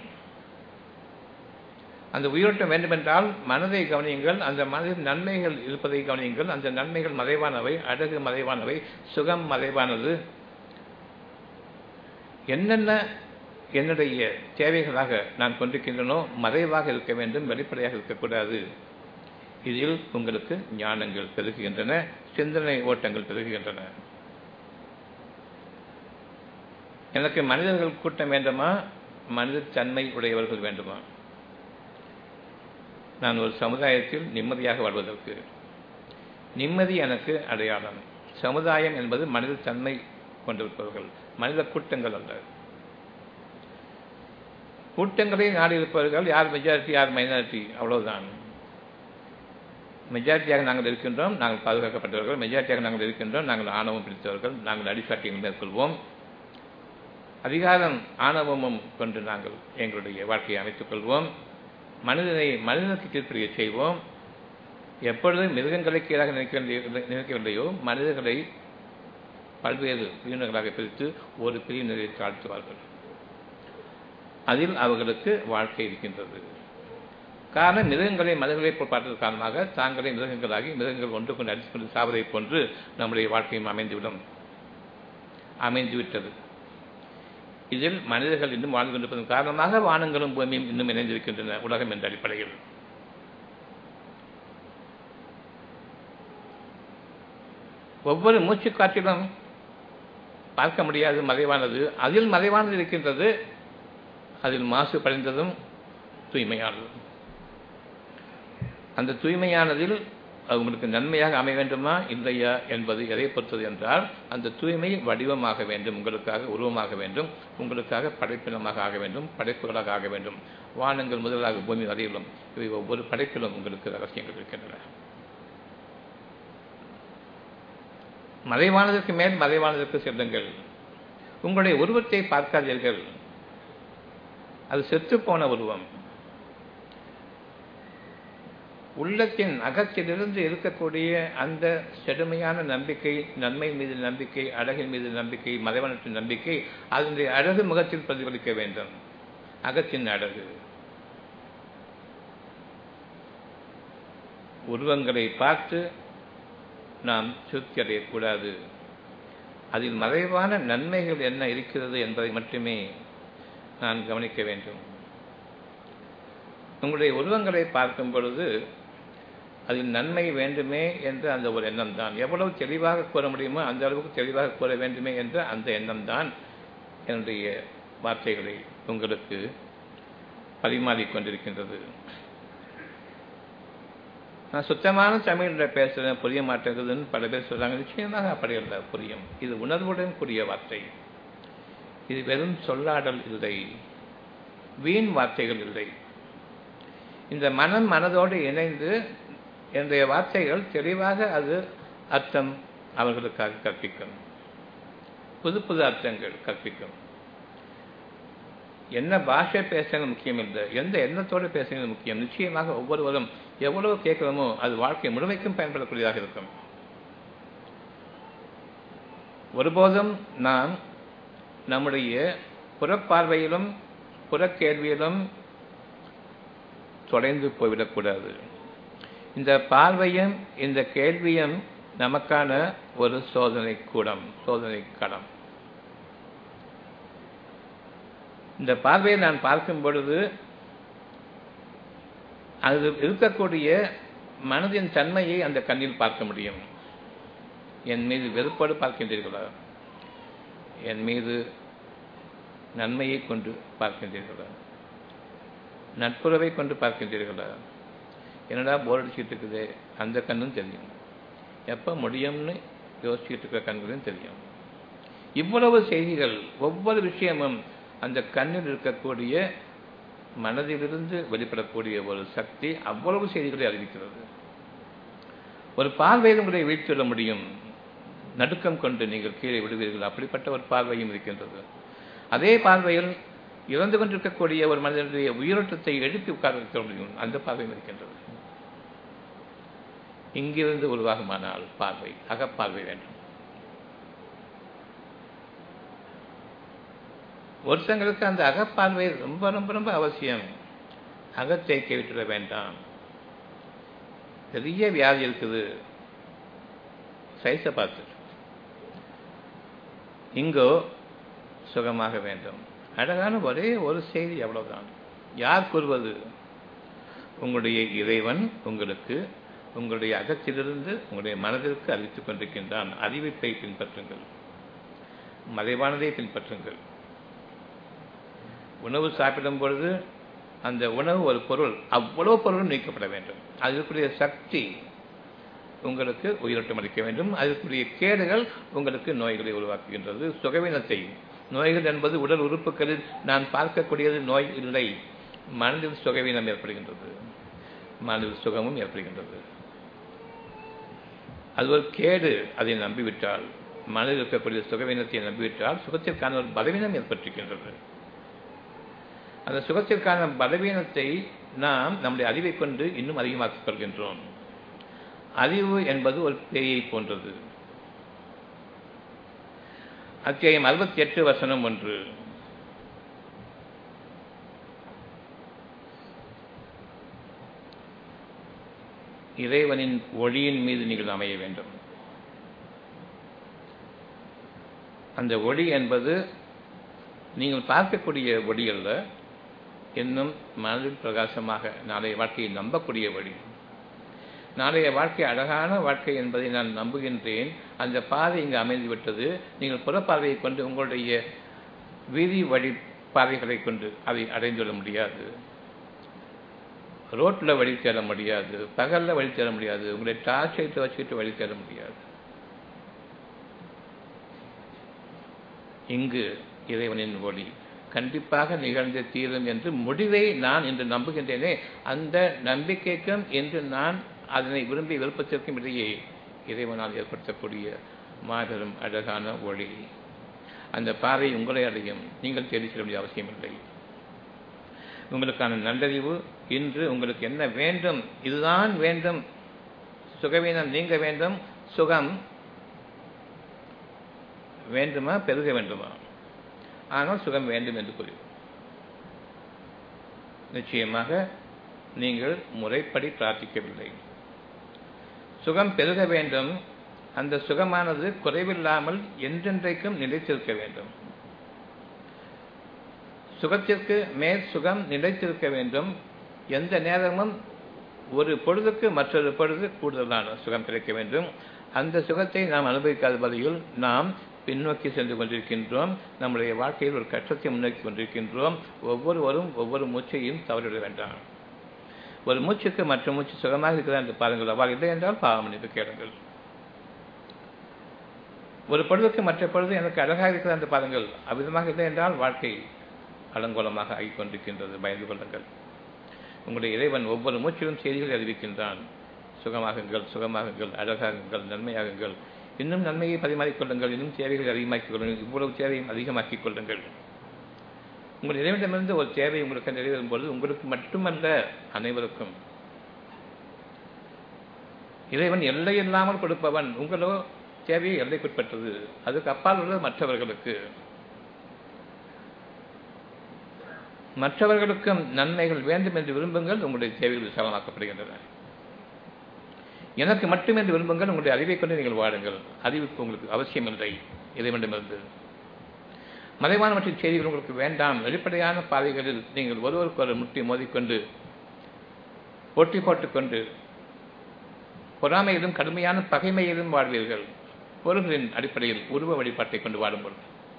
அந்த உயிரோட்டம் வேண்டுமென்றால் மனதை கவனியுங்கள், அந்த மனதில் நன்மைகள் இருப்பதை கவனியுங்கள். அந்த நன்மைகள் மறைவானவை, அழகு மறைவானவை, சுகம் மறைவானது. என்னென்ன என்னுடைய தேவைகளாக நான் கொண்டிருக்கின்றனோ மறைவாக இருக்க வேண்டும், வெளிப்படையாக இருக்கக்கூடாது. இதில் உங்களுக்கு ஞானங்கள் பெருகுகின்றன, சிந்தனை ஓட்டங்கள் பெருகுகின்றன. எனக்கு மனிதர்கள் கூட்டம் வேண்டுமா, மனித தன்மை உடையவர்கள் வேண்டுமா? நான் ஒரு சமுதாயத்தில் நிம்மதியாக வாழ்வதற்கு நிம்மதி எனக்கு அடையாளம். சமுதாயம் என்பது மனித தன்மை கொண்டிருப்பவர்கள், மனித கூட்டங்கள் அல்ல. கூட்டங்களை நாடி இருப்பவர்கள் யார் மெஜாரிட்டி யார் மைனாரிட்டி அவ்வளவுதான். மெஜாரிட்டியாக நாங்கள் இருக்கின்றோம், நாங்கள் பாதுகாக்கப்பட்டவர்கள். மெஜாரிட்டியாக நாங்கள் இருக்கின்றோம், நாங்கள் ஆணவம் பிடித்தவர்கள். நாங்கள் அடிசாட்டியங்கள் மேற்கொள்வோம். அதிகாரம் ஆணவமும் கொண்டு நாங்கள் எங்களுடைய வாழ்க்கையை அமைத்துக் கொள்வோம். மனிதனை மனிதனுக்கு கீழ்ப்படிய செய்வோம். எப்பொழுது மிருகங்களை கீழாக நினைக்க நினைக்கவில்லையோ மனிதர்களை பல்வேறு பிரிவினர்களாக பிரித்து ஒரு பிரிவினரை தாழ்த்துவார்கள். அதில் அவர்களுக்கு வாழ்க்கை இருக்கின்றது. காரணம், மிருகங்களை மனிதர்களை பார்த்தது காரணமாக தாங்களே மிருகங்களாகி மிருகங்கள் ஒன்று கொண்டு அடித்துக் கொண்டு சாவதை போன்று நம்முடைய வாழ்க்கையும் அமைந்துவிடும் அமைந்துவிட்டது. இதில் மனிதர்கள் இன்னும் வாழ்ந்து கொண்டிருப்பதன் காரணமாக வானங்களும் பூமியும் இன்னும் இணைந்திருக்கின்றன உலகம் என்ற அடிப்படையில். ஒவ்வொரு மூச்சு காற்றிலும் பார்க்க முடியாது மறைவானது, அதில் மறைவானது இருக்கின்றது. அதில் மாசு படிந்ததும் தூய்மையானது. அந்த தூய்மையானதில் உங்களுக்கு நன்மையாக அமைய வேண்டுமா இல்லையா என்பது எதை பொறுத்தது என்றால், அந்த தூய்மை வடிவமாக வேண்டும், உங்களுக்காக உருவமாக வேண்டும், உங்களுக்காக படைப்பினமாக ஆக வேண்டும், படைப்புகளாக ஆக வேண்டும். வானங்கள் முதலாக பூமி வரையிலும் இவை ஒவ்வொரு படைப்பிலும் உங்களுக்கு ரகசியங்கள் இருக்கின்றன. மறைவானதற்கு மேல் மறைவானதற்கு செல்லுங்கள். உங்களுடைய உருவத்தை பார்க்காதீர்கள், அது செத்துப்போன உருவம். உள்ளத்தின் அகத்திலிருந்து இருக்கக்கூடிய அந்த செழுமையான நம்பிக்கை, நன்மை மீது நம்பிக்கை, அழகின் மீது நம்பிக்கை, மறைவானத்தின் நம்பிக்கை, அதனுடைய அழகு முகத்தில் பிரதிபலிக்க வேண்டும். அகத்தின் அழகு. உருவங்களை பார்த்து நாம் திருப்தி அடையக்கூடாது. அதில் மறைவான நன்மைகள் என்ன இருக்கிறது என்பதை மட்டுமே நான் கவனிக்க வேண்டும். உங்களுடைய உருவங்களை பார்க்கும் பொழுது அதில் நன்மை வேண்டுமே என்ற அந்த ஒரு எண்ணம் தான். எவ்வளவு தெளிவாக கூற முடியுமோ அந்த அளவுக்கு தெளிவாக கூற வேண்டுமே என்ற அந்த எண்ணம் தான் என்னுடைய வார்த்தைகளை உங்களுக்கு பரிமாறிக்கொண்டிருக்கின்றது. நான் சுத்தமான தமிழில் பேசுகிறேன், புரிய மாட்டேங்குதுன்னு பல பேர் சொல்கிறாங்க. நிச்சயமாக அப்படி அல்ல, புரியும். இது உணர்வுடன் கூடிய வார்த்தை. இது வெறும் சொல்லாடல் இல்லை, வீண் வார்த்தைகள் இல்லை. இந்த மனம் மனதோடு இணைந்து என்னுடைய வார்த்தைகள் தெளிவாக அது அர்த்தம் அவர்களுக்காக கற்பிக்கும். புது புது அர்த்தங்கள் கற்பிக்கும். என்ன பாஷை பேசுறது முக்கியம் இல்லை, எந்த எண்ணத்தோடு பேசுறது முக்கியம். நிச்சயமாக ஒவ்வொருவரும் எவ்வளவு கேட்கிறோமோ அது வாழ்க்கை முழுமைக்கும் பயன்படக்கூடியதாக இருக்கும். ஒருபோதும் நாம் நம்முடைய புறப்பார்வையிலும் புறக்கேள்வியிலும் தொலைந்து போய்விடக்கூடாது. இந்த பார்வையும் இந்த கேள்வியும் நமக்கான ஒரு சோதனை கூடம், சோதனை களம். இந்த பார்வையை நான் பார்க்கும் பொழுது அது இருக்கக்கூடிய மனதின் தன்மையை அந்த கண்ணில் பார்க்க முடியும். என் மீது வெறுப்போடு பார்க்கின்றீர்களா? என் மீது நன்மையை கொண்டு பார்க்கின்றீர்களா? நட்புறவை கொண்டு பார்க்கின்றீர்களா? என்னடா போர் அடிச்சுட்டு இருக்குது, அந்த கண்ணும் தெரியும். எப்போ முடியும்னு யோசிச்சுட்டு இருக்கிற கண்களும் தெரியும். இவ்வளவு செய்திகள், ஒவ்வொரு விஷயமும் அந்த கண்ணில் இருக்கக்கூடிய மனதிலிருந்து வெளிப்படக்கூடிய ஒரு சக்தி அவ்வளவு செய்திகளை அறிவிக்கிறது. ஒரு பார்வையில் உங்களை வீழ்த்திவிட முடியும், நடுக்கம் கொண்டு நீங்கள் கீழே விடுவீர்கள். அப்படிப்பட்ட ஒரு பார்வையும் இருக்கின்றது. அதே பார்வையில் இறந்து கொண்டிருக்கக்கூடிய ஒரு மனிதனுடைய உயிரோட்டத்தை எழுப்பி உட்கார வைக்க முடியும், அந்த பார்வையும் இருக்கின்றது. இங்கிருந்து உருவாகுமானால் பார்வை, அகப்பார்வை வேண்டும். ஒருத்தங்களுக்கு அந்த அகப்பார்வை ரொம்ப ரொம்ப ரொம்ப அவசியம். அகத்தை கைவிட்டுவிட வேண்டாம். பெரிய வியாதி இருக்குது, சைஸை பார்த்து இங்கோ சுகமாக வேண்டும். அழகான ஒரே ஒரு செய்தி, அவ்வளவுதான். யார் கூறுவது? உங்களுடைய இறைவன் உங்களுக்கு உங்களுடைய அகத்திலிருந்து உங்களுடைய மனதிற்கு அறிவித்துக் கொண்டிருக்கின்றான். அறிவிப்பை பின்பற்றுங்கள், மறைவானதை பின்பற்றுங்கள். உணவு சாப்பிடும் பொழுது அந்த உணவு ஒரு பொருள், அவ்வளவு பொருளும் நீக்கப்பட வேண்டும். அதற்குரிய சக்தி உங்களுக்கு உயிரோட்டம் அளிக்க வேண்டும். அதற்குரிய கேடுகள் உங்களுக்கு நோய்களை உருவாக்குகின்றது, சுகவீனத்தை. நோய்கள் என்பது உடல் உறுப்புகளில் நான் பார்க்கக்கூடியது நோய் இல்லை. மனதில் சுகவீனம் ஏற்படுகின்றது, மனதில் சுகமும் ஏற்படுகின்றது. அது ஒரு கேடு. அதை நம்பிவிட்டால், மனதில் இருக்கக்கூடிய சுகவீனத்தை நம்பிவிட்டால் சுகத்திற்கான ஒரு பலவீனம் ஏற்பட்டிருக்கின்றது. அந்த சுகத்திற்கான பலவீனத்தை நாம் நம்முடைய அறிவை கொண்டு இன்னும் அதிகமாக்கிக் கொள்கின்றோம். அறிவு என்பது ஒரு பேயை போன்றது. அத்தியாயம் அறுபத்தி எட்டு வசனம் ஒன்று. இறைவனின் ஒளியின் மீது நீங்கள் அமைய வேண்டும். அந்த ஒளி என்பது நீங்கள் பார்க்கக்கூடிய ஒளி அல்ல, இன்னும் மனதில் பிரகாசமாக நாளைய வாழ்க்கையை நம்பக்கூடிய ஒளி. நாளைய வாழ்க்கை அழகான வாழ்க்கை என்பதை நான் நம்புகின்றேன். அந்த பாதை இங்கு அமைந்துவிட்டது. நீங்கள் புறப்பார்வையை கொண்டு உங்களுடைய வீதி வழி பாதைகளை கொண்டு அதை அடைந்துவிட முடியாது. ரோட்டில் வழி தேட முடியாது, பகலில் வழி தேட முடியாது, உங்களுடைய டார்ச் லைட்டை வச்சுக்கிட்டு வழி தேட முடியாது. இங்கு இறைவனின் ஒளி கண்டிப்பாக நிகழ்ந்த தீரும் என்று முடிவை நான் இன்று நம்புகின்றேனே, அந்த நம்பிக்கைக்கும் என்று நான் அதனை விரும்பி விருப்பத்திற்கும் இடையே இறைவனால் ஏற்படுத்தக்கூடிய மாபெரும் அழகான ஒளி. அந்த பாதை உங்களை அடையும், நீங்கள் தேடி செல்ல வேண்டிய அவசியமில்லை. உங்களுக்கான நல்லறிவு இன்று உங்களுக்கு என்ன வேண்டும், இதுதான் வேண்டும். சுகவீனம் நீங்க வேண்டும், சுகம் வேண்டுமா, பெருக வேண்டுமா? ஆனால் சுகம் வேண்டும் என்று கூறி நிச்சயமாக நீங்கள் முறைப்படி பிரார்த்திக்கவில்லை. சுகம் பெருக வேண்டும், அந்த சுகமானது குறைவில்லாமல் என்றென்றைக்கும் நிலைத்திருக்க வேண்டும். சுகத்திற்கு மேல் சுகம் நிலைத்திருக்க வேண்டும். எந்த நேரமும் ஒரு பொழுதுக்கு மற்றொரு பொழுது கூடுதலான சுகம் கிடைக்க வேண்டும். அந்த சுகத்தை நாம் அனுபவிக்காத வகையில் நாம் பின்னோக்கி சென்று கொண்டிருக்கின்றோம். நம்முடைய வாழ்க்கையில் ஒரு கஷ்டத்தை முன்னோக்கி கொண்டிருக்கின்றோம். ஒவ்வொருவரும் ஒவ்வொரு மூச்சையும் தவறிவிட வேண்டாம். ஒரு மூச்சுக்கு மற்ற மூச்சு சுகமாக இருக்கிறதா என்று பாருங்கள். அவ்வாறு இல்லை என்றால் பாவம் மன்னிப்பு கேளுங்கள். ஒரு பொழுதுக்கு மற்ற பொழுது எனக்கு அழகாக இருக்கிறதா என்று பாருங்கள். அவ்விதமாக இல்லை என்றால் வாழ்க்கை அலங்கோலமாக ஆகிக் கொண்டிருக்கின்றது. பயந்து கொள்ளுங்கள். உங்களுடைய இறைவன் ஒவ்வொரு மூச்சிலும் செய்திகளை அறிவிக்கின்றான். சுகமாகுங்கள், சுகமாகுங்கள், அழகாகுங்கள், நன்மையாகுங்கள், இன்னும் நன்மையை பரிமாறிக்கொள்ளுங்கள், இன்னும் தேவைகளை அதிகமாக்கிக் கொள்ளுங்கள், இவ்வளவு தேவையும் அதிகமாக்கிக் கொள்ளுங்கள். உங்கள் இறைவனிடமிருந்து ஒரு தேவை உங்களுக்கு நிறைவேறும் பொழுது உங்களுக்கு மட்டுமல்ல, அனைவருக்கும். இறைவன் எல்லை இல்லாமல் கொடுப்பவன். உங்களோ தேவையை எல்லைக்குட்பட்டது, அதுக்கு அப்பால் உள்ள மற்றவர்களுக்கு. மற்றவர்களுக்கும் நன்மைகள் வேண்டும் என்று விரும்புங்கள், உங்களுடைய தேவைகள் விசாலமாக்கப்படுகின்றன. எனக்கு மட்டும் என்று விரும்புங்கள், உங்களுடைய அறிவை கொண்டு நீங்கள் வாடுங்கள். அறிவுக்கு உங்களுக்கு அவசியமில்லை இறைவனிடமிருந்து. மறைவான மற்றும் செய்திகள் உங்களுக்கு வேண்டாம். வெளிப்படையான பாதைகளில் நீங்கள் ஒருவருக்கு ஒரு முட்டி மோதிக்கொண்டு போட்டி போட்டுக்கொண்டு பொறாமையிலும் கடுமையான பகைமையிலும் வாழ்வீர்கள். பொருள்களின் அடிப்படையில் உருவ வழிபாட்டை கொண்டு வாடும்போது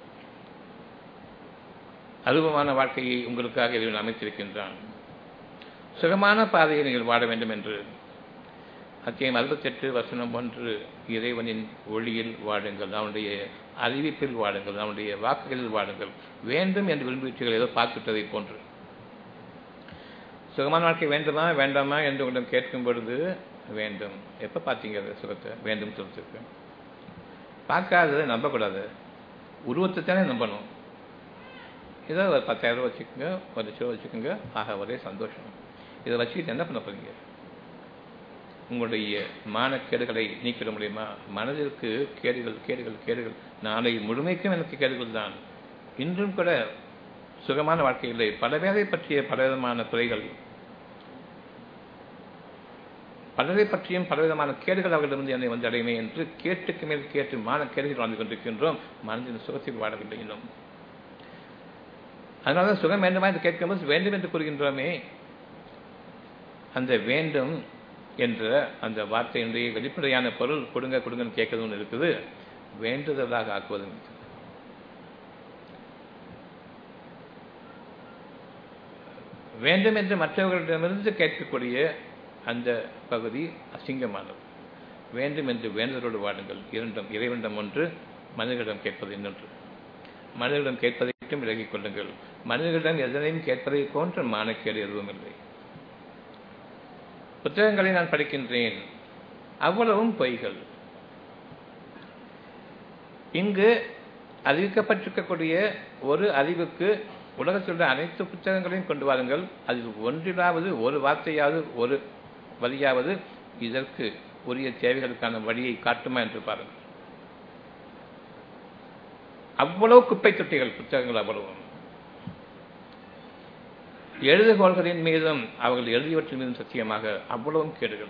அருவமான வாழ்க்கையை உங்களுக்காக இறைவன் அமைத்திருக்கின்றான். சுகமான பாதையை நீங்கள் வாட வேண்டும் என்று அத்தியாயம் அறுபத்தி எட்டு வசனம் ஒன்று. இறைவனின் ஒளியில் வாடுங்கள், அவனுடைய அறிவிப்பில் வாடுங்கள், அவனுடைய வாக்குகளில் வாடுங்கள். வேண்டும் என்று விரும்புவீர்கள், ஏதோ பார்த்துவிட்டதை போன்று. சுகமான வாழ்க்கை வேண்டுமா வேண்டாமா என்று உங்களிடம் கேட்கும் பொழுது வேண்டும். எப்போ பார்த்தீங்க அது சுகத்தை? வேண்டும் சொல்றதுக்கு பார்க்காததை நம்பக்கூடாது, உருவத்தை தானே நம்பணும். ஏதோ ஒரு பத்தாயிரம் ரூபா வச்சுக்கோங்க, ஒரு லட்ச ரூபா வச்சுக்கோங்க, ஆக ஒரே சந்தோஷம். இதை வச்சுக்கிட்டு என்ன பண்ண போறீங்க? உங்களுடைய மானக்கேடுகளை நீக்கிட முடியுமா? மனதிற்கு கேடுகள் கேடுகள் கேடுகள், நாளை முழுமைக்கும் எனக்கு கேடுகள் தான். இன்றும் கூட சுகமான வாழ்க்கை இல்லை. பல பேரை பற்றிய பலவிதமான துறைகள், பலரை பற்றியும் பலவிதமான கேடுகள் அவர்களிடமிருந்து என்னை வந்து அடையுமே என்று கேட்டுக்கு மேல் கேட்டு மானக்கேடுகள் வாழ்ந்து கொண்டிருக்கின்றோம். மனதின் சுகத்தில் வாழவில்லை இன்னும். அதனால்தான் சுகம் வேண்டுமா என்று கேட்கும்போது வேண்டும் என்று கூறுகின்றோமே. அந்த வேண்டும் என்ற அந்த வார்த்தையினுடைய வெளிப்படையான பொருள் கொடுங்க கொடுங்கன்னு கேட்கறது ஒன்று இருக்குது, வேண்டுதலாக ஆக்குவதும் இருக்குது. வேண்டும் என்று மற்றவர்களிடமிருந்து கேட்கக்கூடிய அந்த பகுதி அசிங்கமானது. வேண்டும் என்று வேண்டதோடு வாடுங்கள். இரண்டும் இறைவனிடம் ஒன்று, மனிதர்களிடம் கேட்பது இன்னொன்று. மனிதர்களிடம் கேட்பதை மட்டும் விலகிக் கொள்ளுங்கள். மனிதர்களிடம் எதனையும் கேட்பதை போன்ற மானக்கேடு எதுவும் இல்லை. புத்தகங்களை நான் படிக்கின்றேன், அவ்வளவும் பொய்கள். இங்கு அறிவிக்கப்பட்டிருக்கக்கூடிய ஒரு அறிவுக்கு உலகத்தில் உள்ள அனைத்து புத்தகங்களையும் கொண்டு வாருங்கள். அதில் ஒன்றிலாவது ஒரு வார்த்தையாவது ஒரு வழியாவது இதற்கு உரிய தேவைகளுக்கான வழியை காட்டுமா என்று பாருங்கள். அவ்வளவு குப்பை தொட்டிகள் புத்தகங்கள். அவ்வளவு எழுதுகோள்களின் மீதும் அவர்கள் எழுதியவற்றின் மீதும் சத்தியமாக அவ்வளவும் கேடுகள்.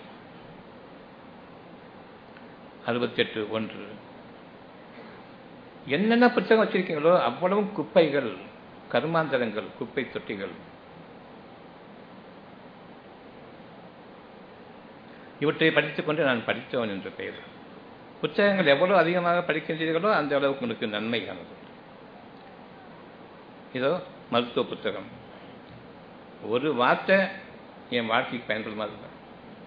அறுபத்தி எட்டு ஒன்று என்னென்ன புத்தகம் வச்சிருக்கீங்களோ அவ்வளவும் குப்பைகள், கர்மாந்தரங்கள், குப்பை தொட்டிகள். இவற்றை படித்துக் கொண்டு நான் படித்தவன் என்ற பெயர். புத்தகங்கள் எவ்வளவு அதிகமாக படிக்கின்றீர்களோ அந்த அளவுக்கு உங்களுக்கு நன்மையானது. இதோ மருத்துவ புத்தகம், ஒரு வார்த்தை என் வாழ்க்கைக்கு பயன்படும் மாதிரி தான்.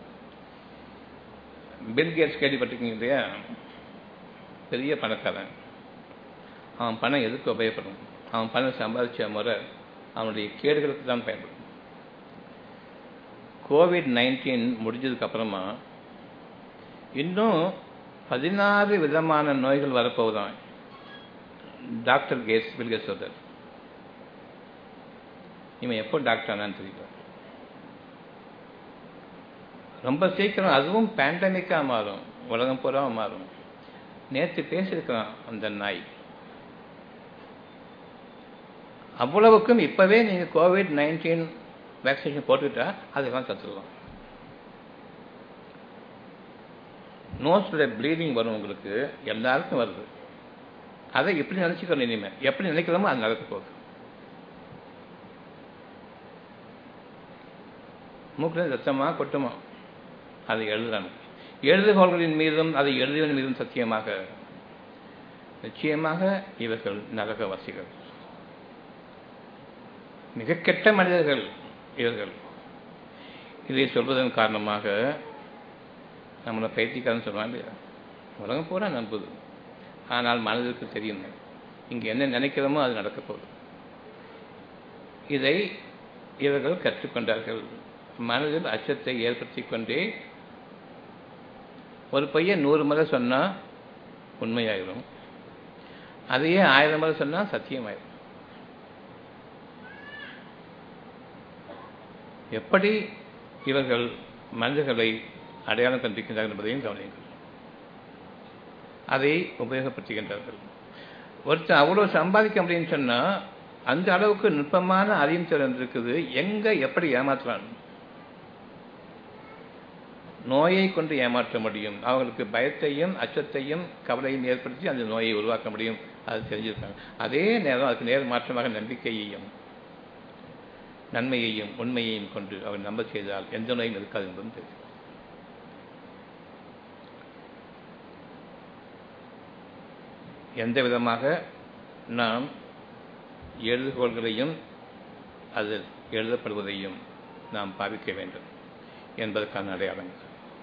பில் கேட்ஸ் கேள்விப்பட்டிருக்கீங்க இல்லையா? பெரிய பணக்காரன். அவன் பணம் எதுக்கு உபயோகப்படும்? அவன் பணம் சம்பாதிச்ச முறை அவனுடைய கேடுகளுக்கு தான் பயன்படும். கோவிட் நைன்டீன் முடிஞ்சதுக்கு அப்புறமா இன்னும் பதினாறு விதமான நோய்கள் வரப்போகுதான். டாக்டர் கேட்ஸ் பில் கேட்ஸ் சொல்றார். இவன் எப்போ டாக்டர் ஆனான்னு தெரியல. ரொம்ப சீக்கிரம் அதுவும் பேண்டமிக்கா மாறும், உலகம் பூரா மாறும். நேற்று பேசியிருக்கிறான் அந்த நாய். அவ்வளவுக்கும் இப்பவே நீங்க கோவிட் நைன்டீன் வேக்சினேஷன் போட்டுக்கிட்டா அதெல்லாம் தத்துருவோம். நோஸ்ல ப்ளீடிங் வரும் உங்களுக்கு, எல்லாருக்கும் வருது. அதை எப்படி நினைச்சுக்கணும்? இனிமே எப்படி நினைக்கிறோமோ அது நடக்க போகுது. மூக்கில் ரத்தமா கொட்டுமா அதை எழுதுறாங்க. எழுதுகோள்களின் மீதும் அதை எழுதுவதன் மீதும் சத்தியமாக நிச்சயமாக இவர்கள் நரகவாசிகள், மிக கெட்ட மனிதர்கள் இவர்கள். இதை சொல்வதன் காரணமாக நம்மளை பைத்தியக்காரன் சொல்லுவாங்க இல்லையா? உலகம் பூரா நம்புது, ஆனால் மனதிற்கு தெரியும் இங்கே என்ன நினைக்கிறோமோ அது நடக்க போகுது. இதை இவர்கள் கற்றுக்கொண்டார்கள். மனதில் அச்சத்தை ஏற்படுத்தி கொண்டே ஒரு பையன் நூறு முறை சொன்னா உண்மையாயிரும், அதையே ஆயிரம் முறை சொன்னா சத்தியமாயிரும். எப்படி இவர்கள் மனிதர்களை அடையாளம் கண்டிருக்கின்றார்கள் என்பதையும் கவனியுங்கள். அதை உபயோகப்படுத்துகின்றார்கள். ஒருத்தர் அவ்வளவு சம்பாதிக்க முடியும்னு சொன்னா அந்த அளவுக்கு நுட்பமான அறியும் திறன் இருக்குது. எங்க எப்படி ஏமாற்றலாம்? நோயை கொண்டு ஏமாற்ற முடியும். அவர்களுக்கு பயத்தையும் அச்சத்தையும் கவலையும் ஏற்படுத்தி அந்த நோயை உருவாக்க முடியும். அது தெரிஞ்சிருக்காங்க. அதே நேரம் அதுக்கு நேர் மாற்றமாக நம்பிக்கையையும் நன்மையையும் உண்மையையும் கொண்டு அவர் நம்ப செய்தால் எந்த நோயும் இருக்காது என்பதும் தெரியும். எந்த விதமாக நாம் எழுதுகோள்களையும் அது எழுதப்படுவதையும் நாம் பாவிக்க வேண்டும் என்பதற்கான அடையாளங்கள்.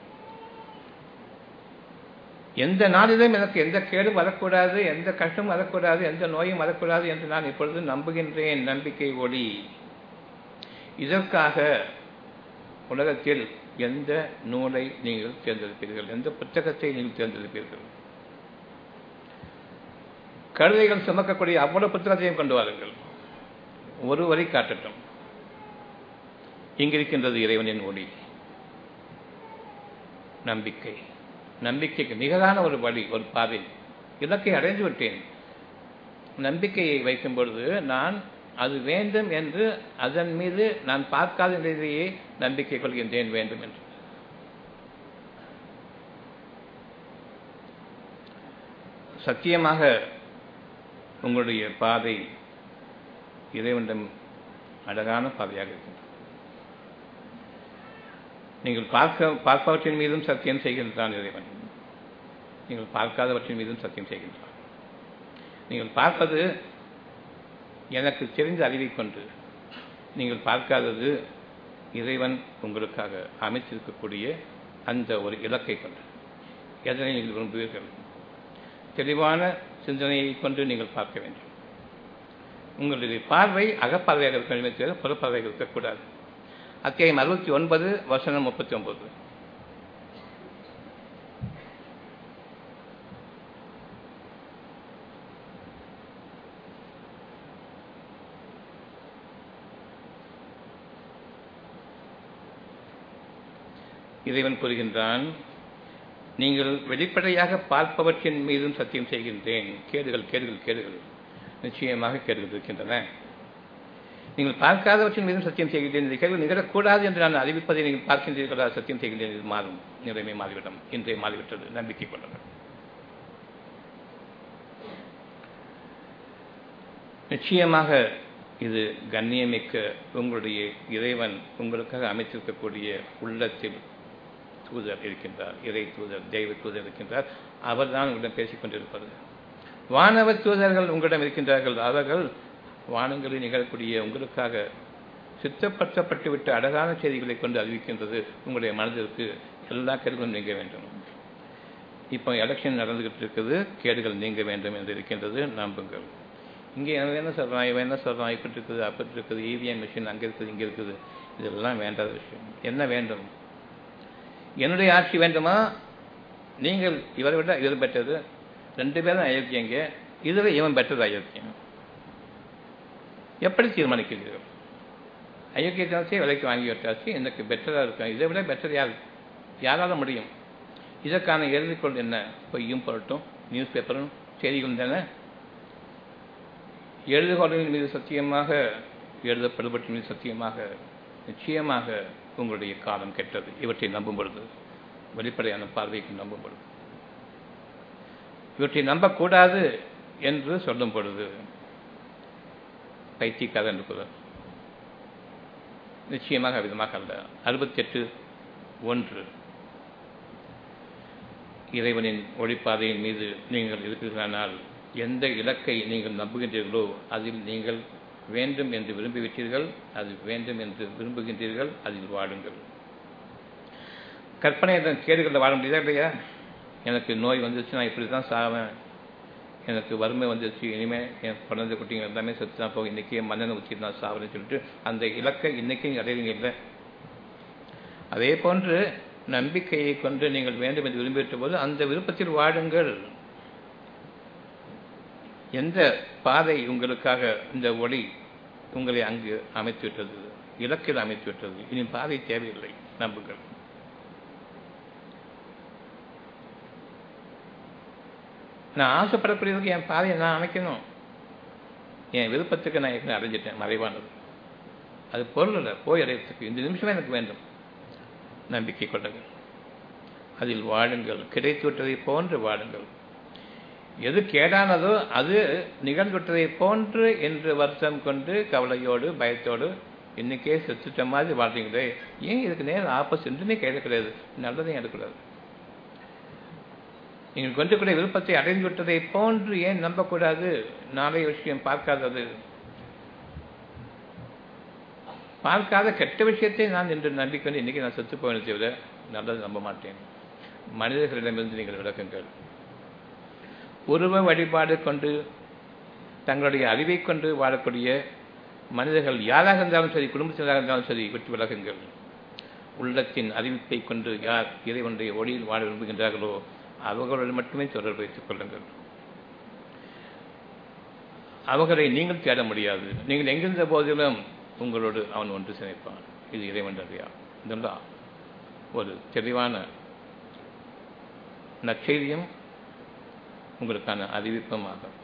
எந்த நாளிலும் எனக்கு எந்த கேடும் வரக்கூடாது, எந்த கஷ்டமும் வரக்கூடாது, எந்த நோயும் வரக்கூடாது என்று நான் இப்பொழுது நம்புகின்றேன். நம்பிக்கை ஒளி. இதற்காக உலகத்தில் எந்த நூலை நீங்கள் தேர்ந்தெடுப்பீர்கள்? எந்த புத்தகத்தை நீங்கள் தேர்ந்தெடுப்பீர்கள்? கழுதைகள் சுமக்கக்கூடிய அவ்வளவு புத்தகத்தையும் கொண்டு வாருங்கள். ஒரு வரி காட்டட்டும். இங்கிருக்கின்றது இறைவனின் ஒளி. நம்பிக்கை. நம்பிக்கைக்கு நிகரான ஒரு வழி, ஒரு பாதை. இலக்கை அடைந்து விட்டேன். நம்பிக்கையை வைக்கும் பொழுது நான் அது வேண்டும் என்று அதன் மீது நான் பார்க்காத நிலையிலேயே நம்பிக்கை கொள்கின்றேன் வேண்டும் என்று. சத்தியமாக உங்களுடைய பாதை இறைவனிடம் அழகான பாதையாக இருக்கின்றது. நீங்கள் பார்க்க பார்ப்பவற்றின் மீதும் சத்தியம் செய்கின்றான் இறைவன். நீங்கள் பார்க்காதவற்றின் மீதும் சத்தியம் செய்கின்றான். நீங்கள் பார்ப்பது எனக்கு தெரிந்த அறிவை கொண்டு, நீங்கள் பார்க்காதது இறைவன் உங்களுக்காக அமைத்திருக்கக்கூடிய அந்த ஒரு இலக்கை கொண்டு எதனை நீங்கள் விரும்புவீர்கள் தெளிவான சிந்தனையை கொண்டு நீங்கள் பார்க்க வேண்டும். உங்களுடைய பார்வை அகப்பார்வையாக இருக்க வேண்டும் தவிர புறப்பார்வையாக இருக்கக்கூடாது. அத்தியாயம் அறுபத்தி ஒன்பது வசனம் முப்பத்தி ஒன்பது. இறைவன் கூறுகின்றான், நீங்கள் வெளிப்படையாக பார்ப்பவற்றின் மீதும் சத்தியம் செய்கின்றேன். கேடுகள் கேடுகள் கேடுகள் நிச்சயமாக கேடுகள் இருக்கின்றன. நீங்கள் பார்க்காதவற்றின் மீதும் சத்தியம் செய்கின்றேன். இந்த கேள்வி நிகழக்கூடாது என்று நான் அறிவிப்பதை நீங்கள் பார்க்கின்றீர்களா? சத்தியம் செய்கின்றேன். இது மாறும், நிறைமை மாறிவிடும். இன்றைய மாறிவிட்டது. நம்பிக்கை கொள்ளுங்கள். நிச்சயமாக இது கண்ணியமிக்க உங்களுடைய இறைவன் உங்களுக்காக அமைத்திருக்கக்கூடிய உள்ளத்தில் தூதர் இருக்கின்றார், இறை தூதர், தெய்வ தூதர் இருக்கின்றார். அவர் தான் உங்களிடம் பேசிக் கொண்டிருப்பது. வானவர் தூதர்கள் உங்களிடம் இருக்கின்றார்கள். அவர்கள் வானங்களில் நிகழக்கூடிய உங்களுக்காக சித்தப்படுத்தப்பட்டுவிட்ட அழகான செய்திகளை கொண்டு அறிவிக்கின்றது. உங்களுடைய மனதிற்கு எல்லா கேடுகளும் நீங்க வேண்டும். இப்போ எலெக்ஷன் நடந்துகிட்டு இருக்குது, கேடுகள் நீங்க வேண்டும் என்று இருக்கின்றது. நம்புங்கள். இங்கே என்ன என்ன சொல்கிறான், இவன் என்ன சொல்கிறான், இப்படி இருக்குது, அப்படி இருக்குது, இவிஎம் மிஷின் அங்கே இருக்குது, இங்கே இருக்குது. இதெல்லாம் வேண்டாத விஷயம். என்ன வேண்டும்? என்னுடைய ஆட்சி வேண்டுமா? நீங்கள் இவரை விட இவர் பெற்றது, ரெண்டு பேரும் அயோக்கியங்க, இதில் இவன் பெற்றது அயோக்கியம். எப்படி தீர்மானிக்கிறீர்கள்? அயோக்கியத்தை விலைக்கு வாங்கி விட்டாச்சு, எனக்கு பெட்டராக இருக்கும். இதை விட பெட்டர் யார் யாரால முடியும்? இதற்கான எழுதிக்கொள் என்ன? பொய்யும் பொருட்டும் நியூஸ் பேப்பரும் செய்திகளும் தானே. எழுதுகோளின் மீது சத்தியமாக, எழுதப்படுபவற்றின் மீது சத்தியமாக, நிச்சயமாக உங்களுடைய காலம் கெட்டது. இவற்றை நம்பும் பொழுது, வெளிப்படையான பார்வைக்கு நம்பும் பொழுது, இவற்றை நம்பக்கூடாது என்று சொல்லும் பொழுது பைத்தியக்காரர் என்று கூற நிச்சயமாக விதமாக அல்ல. அறுபத்தி எட்டு ஒன்று. இறைவனின் ஒளிப்பாதையின் மீது நீங்கள் இருக்கிறானால் எந்த இலக்கை நீங்கள் நம்புகின்றீர்களோ அதில் நீங்கள் வேண்டும் என்று விரும்பிவிட்டீர்கள், அது வேண்டும் என்று விரும்புகின்றீர்கள், அதில் வாழுங்கள். கற்பனை என்ற கேடுகளில் வாழ முடியுதா இல்லையா? எனக்கு நோய் வந்துருச்சு, நான் இப்படி தான் சாவேன், எனக்கு வறுமை வந்துருச்சு, இனிமேல் என் குழந்தை குட்டிங்க எல்லாமே செத்து தான் போகும், இன்றைக்கே மண்ணெண்ணை ஊற்றி தான் சாவன்னு சொல்லிட்டு அந்த இலக்கை இன்றைக்கும் அடைவீங்க இல்லை. அதே போன்று நம்பிக்கையை கொண்டு நீங்கள் வேண்டும் என்று விரும்பிவிட்ட போது அந்த விருப்பத்தில் வாழுங்கள். எந்த பாதை உங்களுக்காக இந்த ஒளி உங்களை அங்கு அமைத்துவிட்டது, இலக்கில் அமைத்துவிட்டது, இனி பாதை தேவையில்லை, நம்புங்கள். நான் ஆசைப்படக்கூடியதுக்கு என் பாதையை நான் அமைக்கணும். என் விருப்பத்துக்கு நான் ஏற்கனவே அடைஞ்சிட்டேன், மறைவானது. அது பொருள் இல்லை, போய் அடையத்துக்கு இந்த நிமிஷமே எனக்கு வேண்டும். நம்பிக்கை கொள்ளுங்கள், அதில் வாழுங்கள், கிடைத்துவிட்டதை போன்று வாழுங்கள். எது கேடானதோ அது நிகழ்ந்துவிட்டதை போன்று என்று வருத்தம் கொண்டு கவலையோடு பயத்தோடு இன்னைக்கே செத்துட்ட மாதிரி வாழ்றீங்களே, ஏன் இதுக்கு நேரம் ஆப்போசிட் என்றுமே கேட்க கிடையாது, நல்லதையும் எடுக்கூடாது. நீங்கள் கொண்டுக்கூடிய விருப்பத்தை அடைந்து விட்டதை போன்று ஏன் நம்பக்கூடாது? நாளைய விஷயம் பார்க்காதது, பார்க்காத கெட்ட விஷயத்தை நான் என்று நம்பிக்கொண்டு இன்னைக்கு நான் செத்து போவேன் தவிர நல்லது நம்ப மாட்டேன். மனிதர்களிடமிருந்து நீங்கள் விளக்குங்கள். உருவ வழிபாடு கொண்டு தங்களுடைய அறிவை கொண்டு வாழக்கூடிய மனிதர்கள் யாராக இருந்தாலும் சரி, குடும்பத்தினராக இருந்தாலும் சரி, விட்டு விலகுங்கள். உள்ளத்தின் அறிவிப்பை கொண்டு யார் இறைவனுடைய ஒளியில் வாழ விரும்புகின்றார்களோ அவர்களுடன் மட்டுமே தொடர்பு வைத்துக் கொள்ளுங்கள். அவர்களை நீங்கள் தேட முடியாது. நீங்கள் எங்கிருந்த போதிலும் உங்களோடு அவன் ஒன்று சினைப்பான். இது இறைவன் அறியா. இதெல்லாம் ஒரு தெளிவான நற்செய்தியும் உங்களுக்கான அறிவிப்புமாகும்.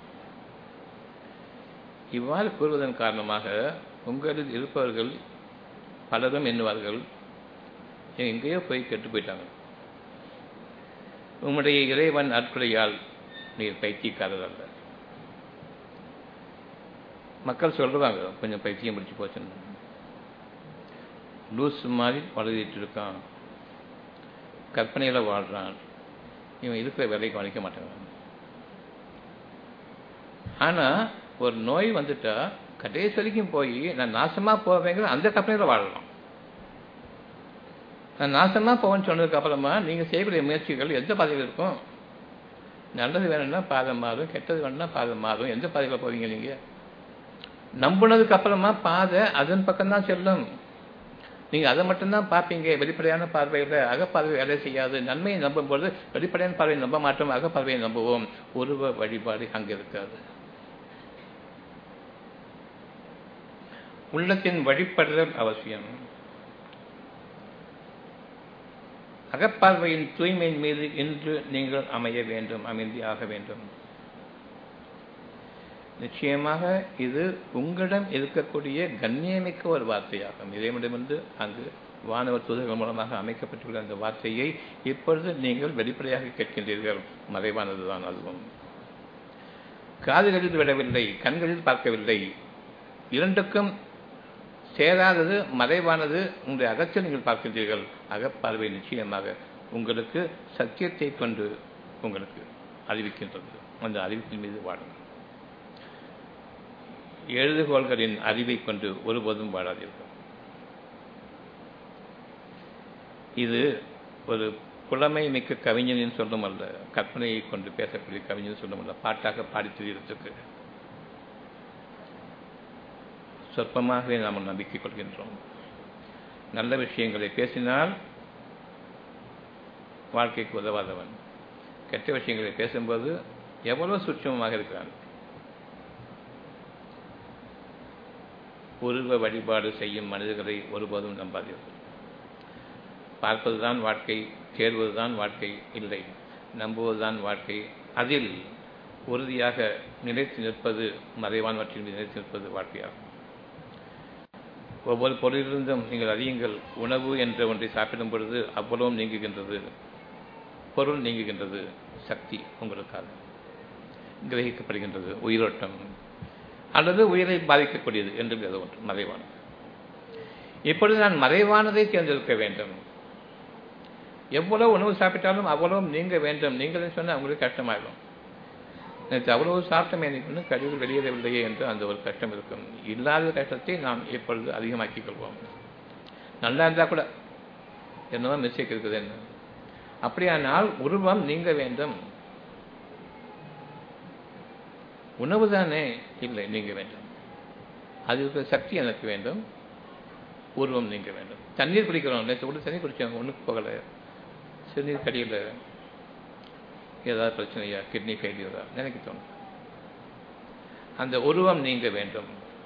இவ்வாறு கூறுவதன் காரணமாக உங்களில் இருப்பவர்கள் பலரும் எண்ணுவார்கள், எங்கேயோ போய் கெட்டு போயிட்டாங்க, உம்முடைய இறைவன் அற்கொலையால் நீர் பைத்தியக்காரர் அல்ல. மக்கள் சொல்லுவாங்க, கொஞ்சம் பைத்தியம் பிடிச்சி போச்சுன்னு, லூஸ் மாதிரி வளர்த்திட்டு இருக்கான், கற்பனையில் வாழ்றான், இவன் இருக்கிற வேலைக்கு வளைக்க மாட்டாங்க. ஆனால் ஒரு நோய் வந்துட்டா கடைசி வரைக்கும் போய் நான் நாசமா போவேங்கிற அந்த கற்பனையில் வாழலாம். நான் நாசமா போவேன்னு சொன்னதுக்கு அப்புறமா நீங்க செய்யக்கூடிய முயற்சிகள் எந்த பாதையில் இருக்கும்? நல்லது வேணும்னா பாதை மாறும், கெட்டது வேணும்னா பாதை மாறும். எந்த பாதையில் போவீங்க நீங்க? நம்புனதுக்கு அப்புறமா பாதை அதன் பக்கம்தான் செல்லும். நீங்க அதை மட்டும்தான் பார்ப்பீங்க. வெளிப்படையான பார்வையில் அகப்பார்வை வேலை செய்யாது. நன்மையை நம்பும் பொழுது வெளிப்படையான பார்வையை நம்ப மாட்டோம், அகப்பார்வையை நம்புவோம். உருவ வழிபாடு அங்கே இருக்காது. உள்ளத்தின் வழிபடுதல் அவசியம். அகப்பார்வையின் தூய்மையின் மீது இன்று நீங்கள் அமைய வேண்டும், அமைதி ஆக வேண்டும். நிச்சயமாக இது உங்களிடம் இருக்கக்கூடிய கண்ணியமிக்க ஒரு வார்த்தையாகும். இறைவனிடமிருந்து அங்கு வானவர் தூதர்கள் மூலமாக அமைக்கப்பட்டுள்ள அந்த வார்த்தையை இப்பொழுது நீங்கள் வெளிப்படையாக கேட்கின்றீர்கள். மறைவானதுதான் அதுவும். காதுகளில் விடவில்லை, கண்களில் பார்க்கவில்லை. இரண்டுக்கும் சேராதது மறைவானது உங்களுடைய அகத்தில் நீங்கள் பார்க்கின்றீர்கள். அகப்பார்வை நிச்சயமாக உங்களுக்கு சத்தியத்தை கொண்டு உங்களுக்கு அறிவிக்கின்றது. அந்த அறிவிப்பின் மீது வாழுங்கள். எழுதுகோள்களின் அறிவை கொண்டு ஒருபோதும் வாழாதீர்கள். இது ஒரு புலமை மிக்க கவிஞனின் சொல்லும் அல்ல, கற்பனையை கொண்டு பேசக்கூடிய கவிஞன் சொல்லும் அல்ல. பாட்டாக பாடி திரியறதுக்கு சொற்பமாகவே நாம் நம்பிக்கை கொள்கின்றோம். நல்ல விஷயங்களை பேசினால் வாழ்க்கைக்கு உதவாதவன், கெட்ட விஷயங்களை பேசும்போது எவ்வளவு சூட்சமமாக இருக்கிறான். உருவ வழிபாடு செய்யும் மனிதர்களை ஒருபோதும் நம்பாதீர்கள். பார்ப்பதுதான் வாழ்க்கை, தேர்வதுதான் வாழ்க்கை இல்லை, நம்புவதுதான் வாழ்க்கை. அதில் உறுதியாக நிலைத்து நிற்பது, மறைவானவற்றில் நிலைத்து நிற்பது வாழ்க்கையாகும். ஒவ்வொரு பொருளிலிருந்தும் நீங்கள் அறியுங்கள். உணவு என்ற ஒன்றை சாப்பிடும் பொழுது அவ்வளவும் நீங்குகின்றது, பொருள் நீங்குகின்றது, சக்தி உங்களுக்காக கிரகிக்கப்படுகின்றது, உயிரோட்டம் அல்லது உயிரை பாதிக்கக்கூடியது என்று ஏதோ ஒன்று மறைவானது. இப்பொழுது நான் மறைவானதை தேர்ந்தெடுக்க வேண்டும். எவ்வளவு உணவு சாப்பிட்டாலும் அவ்வளவும் நீங்க வேண்டும். நீங்கள் சொன்னால் அவங்களுக்கு கஷ்டமாயிடும். நேற்று அவ்வளவு சாப்பிட்டமே எனக்கு கழிவு வெளியேறவில்லையே என்று அந்த ஒரு கஷ்டம் இருக்கும். இல்லாத கஷ்டத்தை நாம் எப்பொழுது அதிகமாக்கிக் கொள்வோம். நல்லா இருந்தால் கூட என்னவோ மிஸ்டேக் இருக்குது என்ன. அப்படியானால் உருவம் நீங்க வேண்டும். உணவு தானே இல்லை, நீங்க வேண்டும். அது இருக்கிற சக்தி எனக்கு வேண்டும். உருவம் நீங்க வேண்டும். தண்ணீர் குடிக்கிறோம், நேற்று கூட தண்ணீர் குடிச்சோம், ஒன்றுக்கு போகலை. சிறுநீர் கடியில் ஏதாவது பிரச்சனையா, கிட்னி ஃபெயிலியரா நினைக்க தோணும். அந்த உருவம் நீங்க வேண்டும்.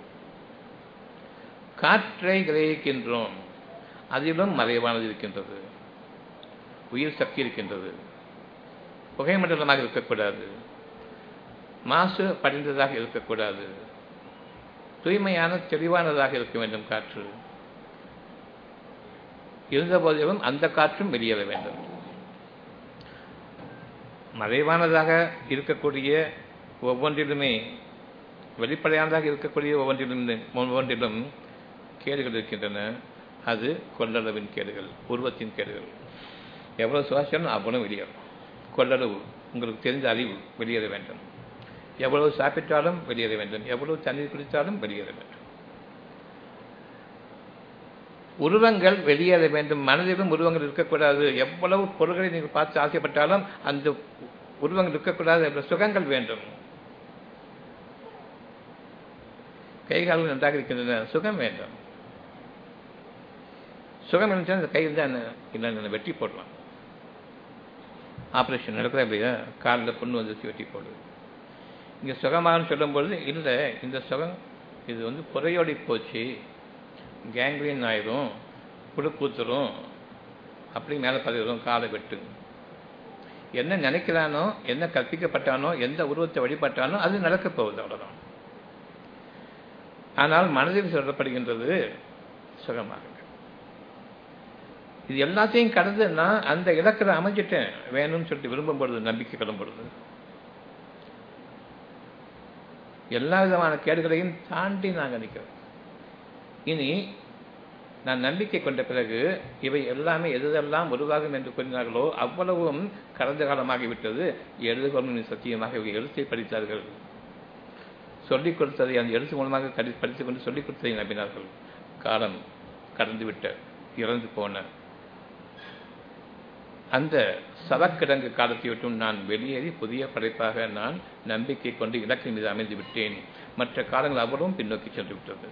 காற்றை கிரகிக்கின்றோம், அதிலும் மறைவானது இருக்கின்றது, உயிர் சக்தி இருக்கின்றது. புகை மண்டலமாக இருக்கக்கூடாது, மாசு படிந்ததாக இருக்கக்கூடாது, தூய்மையான தெளிவானதாக இருக்க வேண்டும். காற்று இருந்த போதிலும் அந்த காற்றும் வெளியேற வேண்டும். மறைவானதாக இருக்கக்கூடிய ஒவ்வொன்றிலுமே, வெளிப்படையானதாக இருக்கக்கூடிய ஒவ்வொன்றிலும் ஒவ்வொன்றிலும் கேடுகள் இருக்கின்றன. அது கொள்ளளவின் கேடுகள், உருவத்தின் கேடுகள். எவ்வளவு சுவாசம் அவ்வளவு வெளியேறும். கொள்ளளவு உங்களுக்கு தெரிந்த அறிவு வெளியேற வேண்டும். எவ்வளவு சாப்பிட்டாலும் வெளியேற வேண்டும், எவ்வளவு தண்ணீர் குடித்தாலும் வெளியேற வேண்டும். உருவங்கள் வெளியேற வேண்டும். மனதிலும் உருவங்கள் இருக்கக்கூடாது. எவ்வளவு பொருள்களை நீங்கள் பார்த்து ஆசைப்பட்டாலும் அந்த உருவங்கள் இருக்கக்கூடாது. சுகங்கள் வேண்டும். கைகால்கள் நன்றாக இருக்கின்றன, சுகம் வேண்டும். சுகம் இருந்துச்சா அந்த கை இருந்தால் இல்லை வெட்டி போடலாம். ஆப்ரேஷன் நடக்கிறா இல்லையா, காலில் பொண்ணு வந்துச்சு வெட்டி போடுது. இங்கே சுகமானு சொல்லும்பொழுது இல்லை, இந்த சுகம் இது வந்து புறையோடி போச்சு, கேங்க்ரீன் ஆயிரும், புழுக்கூத்துரும், அப்படி மேலே பதிவிடும், காலை வெட்டு. என்ன நினைக்கிறானோ, என்ன கற்பிக்கப்பட்டானோ, எந்த உருவத்தை வழிபட்டானோ அது நடக்கப் போகுது, அவ்வளவுதான். ஆனால் மனதில் சொல்லப்படுகின்றது சுகமாக. இது எல்லாத்தையும் கடந்து நான் அந்த இலக்கில் அமைஞ்சிட்டேன் வேணும்னு சொல்லிட்டு விரும்பும் பொழுது, நம்பிக்கை கொள்ளும் பொழுது, எல்லா விதமான கேடுகளையும் தாண்டி நாங்கள் நிற்கிறோம். இனி நான் நம்பிக்கை கொண்ட பிறகு இவை எல்லாமே எதெல்லாம் உருவாகும் என்று கூறினார்களோ அவ்வளவும் கடந்த காலமாகிவிட்டது. எழுதுகோளின் சத்தியமாக இவை எழுத்தை படித்தார்கள். சொல்லிக் கொடுத்ததை அந்த எழுத்து மூலமாக கடி படித்துக் கொண்டு சொல்லிக் கொடுத்ததை நம்பினார்கள். காலம் கடந்துவிட்ட இறந்து போன அந்த சவக்கிடங்கு காலத்தை விட்டும் நான் வெளியேறி புதிய படைப்பாக நான் நம்பிக்கை கொண்டு இலக்கின் மீது அமைந்து விட்டேன். மற்ற காலங்கள் அவ்வளவும் பின்னோக்கி சென்று விட்டது.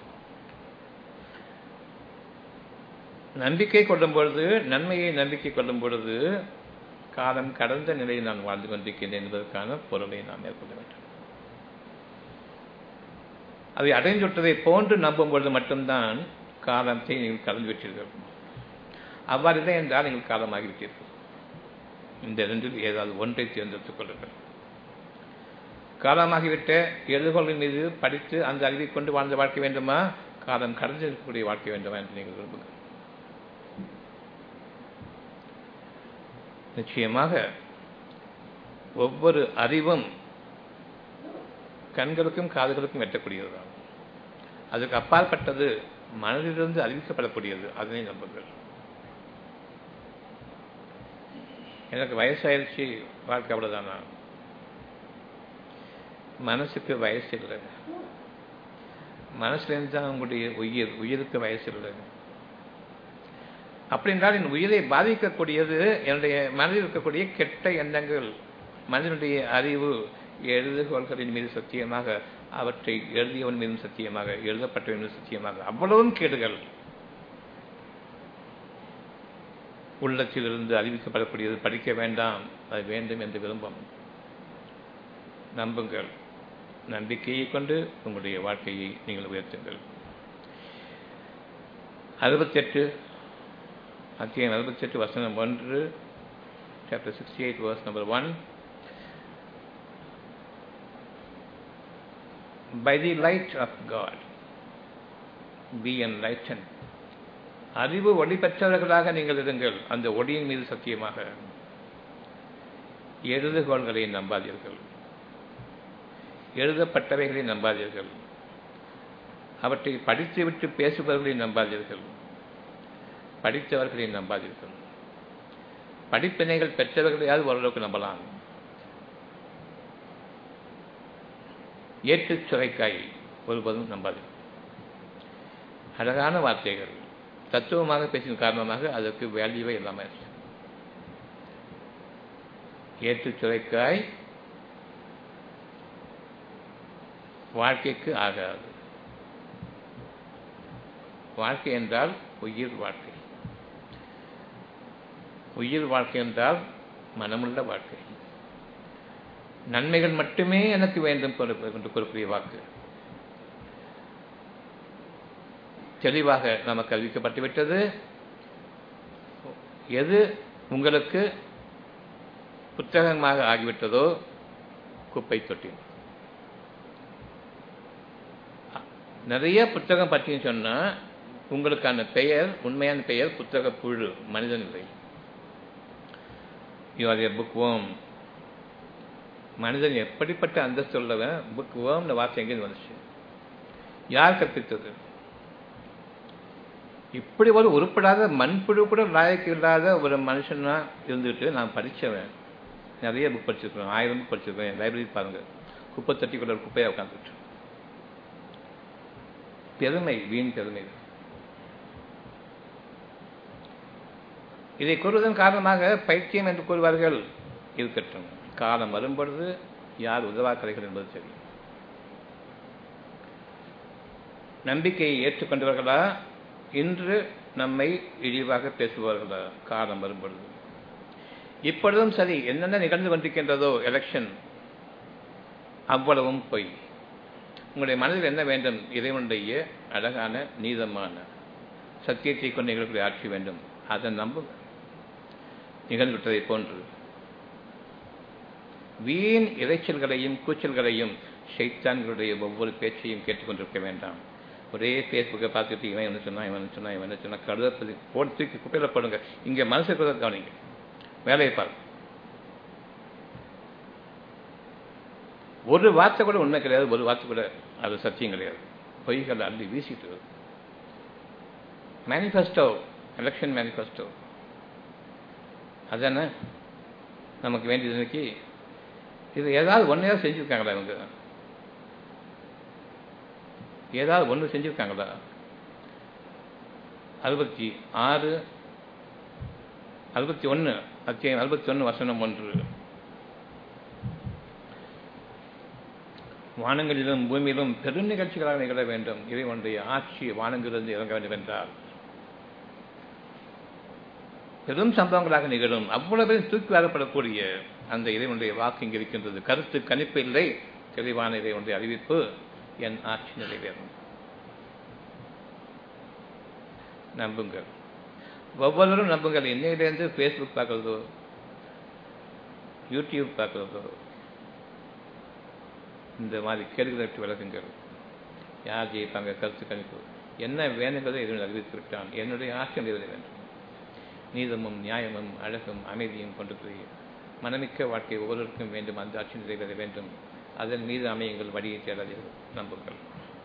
நம்பிக்கை கொள்ளும் பொழுது, நன்மையை நம்பிக்கை கொள்ளும் பொழுது காலம் கடந்த நிலையில் நான் வாழ்ந்து கொண்டிருக்கின்றேன் என்பதற்கான பொருளை நாம் மேற்கொள்ள வேண்டும். அதை அடைந்துவிட்டதை போன்று நம்பும் பொழுது மட்டும்தான் காலத்தை நீங்கள் கடந்து விட்டீர்கள். அவ்வாறு இல்லை என்றால் நீங்கள் காலமாகிவிட்டீர்கள். இந்த இரண்டில் ஏதாவது ஒன்றை தேர்ந்தெடுத்துக் கொள்ளுங்கள். காலமாகிவிட்ட எழுதுகோள்களின் மீது படித்து அந்த அறிவை கொண்டு வாழ்ந்த வாழ்க்கை வேண்டுமா, காலம் கடந்து இருக்கக்கூடிய வாழ்க்கை வேண்டுமா என்று நீங்கள் விரும்புங்கள். நிச்சயமாக ஒவ்வொரு அறிவும் கண்களுக்கும் காதுகளுக்கும் எட்டக்கூடியதுதான். அதுக்கு அப்பாற்பட்டது மனதிலிருந்து அறிவிக்கப்படக்கூடியது. அதனை நம்புங்கள். எனக்கு வயசாயிருச்சு, வாழ்க்கை அவ்வளவுதானா? மனசுக்கு வயசு இல்லை. மனசுலேருந்து தான் உங்களுடைய உயிர், உயிருக்கு வயசு இல்லை. அப்படி என்றால் என் உயிரை பாதிக்கக்கூடியது என்னுடைய மனதில் இருக்கக்கூடிய கெட்ட எண்ணங்கள். மனிதனுடைய அறிவு எழுதுகோள்களின் மீது சத்தியமாக, அவற்றை எழுதியவன் மீதும் சத்தியமாக, எழுதப்பட்டவன் மீது சத்தியமாக, அவ்வளவும் கேடுகள். உள்ளத்திலிருந்து அறிவிக்கப்படக்கூடியது படிக்க வேண்டாம், அது வேண்டும் என்று விரும்பும். நம்புங்கள். நம்பிக்கையை கொண்டு உங்களுடைய வாழ்க்கையை நீங்கள் உயர்த்துங்கள். அறுபத்தி எட்டு அத்தியாயம் அறுபத்தி எட்டு வசனம் ஒன்று, chapter sixty eight verse number one. By the light of God be enlightened. அறிவு ஒளி பெற்றவர்களாக நீங்கள் இருங்கள். அந்த ஒளியின் மீது சத்தியமாக. எழுதுகோள்களை நம்பாதீர்கள், எழுதப்பட்டவைகளை நம்பாதீர்கள், அவற்றை படித்துவிட்டு பேசுபவர்களை நம்பாதீர்கள், படித்தவர்களை நம்பாதீர்கள். படிப்பினைகள் பெற்றவர்களையாவது ஓரளவுக்கு நம்பலாம். ஏற்று சுரைக்காய் ஒருபோதும் நம்பாதீர்கள். அழகான வார்த்தைகள், தத்துவமாக பேசின காரணமாக அதற்கு வேல்யூவே இல்லாமல். ஏற்று சுரைக்காய் வாழ்க்கைக்கு ஆகாது. வாழ்க்கை என்றால் உயிர் வாழ்க்கை. உயிர் வாழ்க்கை என்றால் மனமுள்ள வாழ்க்கை. நன்மைகள் மட்டுமே எனக்கு வேண்டும் என்று கூறக்கூடிய வாக்கு தெளிவாக நமக்கு அறிவிக்கப்பட்டுவிட்டது. எது உங்களுக்கு புத்தகமாக ஆகிவிட்டதோ குப்பை தொட்டி. நிறைய புத்தகம் பற்றின்னு சொன்னா உங்களுக்கான பெயர், உண்மையான பெயர் புத்தக புழு, மனிதன் இல்லை. You are a bookworm. மனிதன் எப்படிப்பட்ட அந்தஸ்து உள்ளவன்? புக் வேர்ம்னு வார்த்தை எங்கேருந்து வந்துச்சு? யார் கற்பித்தது? இப்படி ஒரு உருப்படாத மண்புழு கூட லாயக்கு இல்லாத ஒரு மனுஷனா இருந்துட்டு நான் படித்தவன், நிறைய புக் படிச்சிருக்கேன், ஆயிரம் புக் படிச்சிருக்கேன். லைப்ரரி பாருங்க, குப்பை தட்டிக்குள்ள ஒரு குப்பையை உட்காந்துட்டு. பெருமை, வீண் பெருமை. இதை கூறுவதன் காரணமாக பைத்தியம் என்று கூறுவார்கள். இருக்கட்டும், காலம் வரும்பொழுது யார் உதவாக்கரைகள் என்பது தெரியும். நம்பிக்கையை ஏற்றுக்கொண்டவர்களா, இன்று நம்மை இழிவாக பேசுவார்களா காலம் வரும்பொழுது? இப்பொழுதும் சரி, என்னென்ன நிகழ்ந்து கொண்டிருக்கின்றதோ எலெக்ஷன், அவ்வளவும் பொய். உங்களுடைய மனதில் என்ன வேண்டும்? இறைவனுடைய அழகான நீதமான சத்தியத்தை கொண்டு நிகழக்கூடிய ஆட்சி வேண்டும். அதை நம்ப நிகழ்ந்துவிட்டதை போன்று வீண் இறைச்சல்களையும் கூச்சல்களையும் ஷைத்தான்களுடைய ஒவ்வொரு பேச்சையும் கேட்டுக்கொண்டிருக்க வேண்டாம். ஒரே பேஸ்புக்கை பார்த்துட்டு இவன் என்ன சொன்னா, இவன் சொன்னா, இவன் என்ன சொன்னா, கருதப்பதி போட்டு தூக்கி குப்பையில் போடுங்க. இங்கே மனசு கூட கவனிங்க, வேலையை பாருங்க. ஒரு வார்த்தை கூட உண்மை கிடையாது, ஒரு வார்த்தை கூட அது சத்தியம் கிடையாது. பொய்கள் அள்ளி வீசிட்டு. மேனிஃபெஸ்டோ, எலெக்ஷன் மேனிஃபெஸ்டோ அதானே நமக்கு வேண்டியது. இன்னைக்கு இது ஏதாவது ஒன்றையாவது செஞ்சுருக்காங்களா? இவங்க ஏதாவது ஒன்று செஞ்சுருக்காங்களா? அறுபத்தி ஆறு அறுபத்தி ஒன்று அத்தியாயம் அறுபத்தி ஒன்று வசனம் ஒன்று. வானங்களிலும் பூமியிலும் பெரும் நிகழ்ச்சிகளாக நிகழ வேண்டும். இறைவனுடைய ஆட்சி வானங்களிலிருந்து இறங்க வேண்டும் என்றால் பெரும் சம்பவங்களாக நிகழும். அவ்வளவு பேர் தூக்கி வரப்படக்கூடிய அந்த இறைவனுடைய வாக்கு இங்கு இருக்கின்றது. கருத்து கணிப்பு இல்லை, தெளிவான இறைவனுடைய அறிவிப்பு. என் ஆட்சி நிறைவேறும். நம்புங்கள், ஒவ்வொருவரும் நம்புங்கள். இன்னையிலேருந்து ஃபேஸ்புக் பார்க்குறதோ யூடியூப் பார்க்குறதோ இந்த மாதிரி கேள்விகளை விளக்குங்கள். யார் ஜெயிப்பாங்க? கருத்து கணிப்பு என்ன வேணுங்கிறதை இறைவன் அறிவித்து விட்டான். என்னுடைய ஆட்சி நிறைவேற வேண்டும். நீதமும் நியாயமும் அழகும் அமைதியும் கொண்டு போய் மனமிக்க வாழ்க்கை ஒவ்வொருவருக்கும் வேண்டும். அந்த ஆட்சி நிறைவேற வேண்டும். அதன் மீது அமையுங்கள், வழியை தேடாதீர்கள். நம்புங்கள்.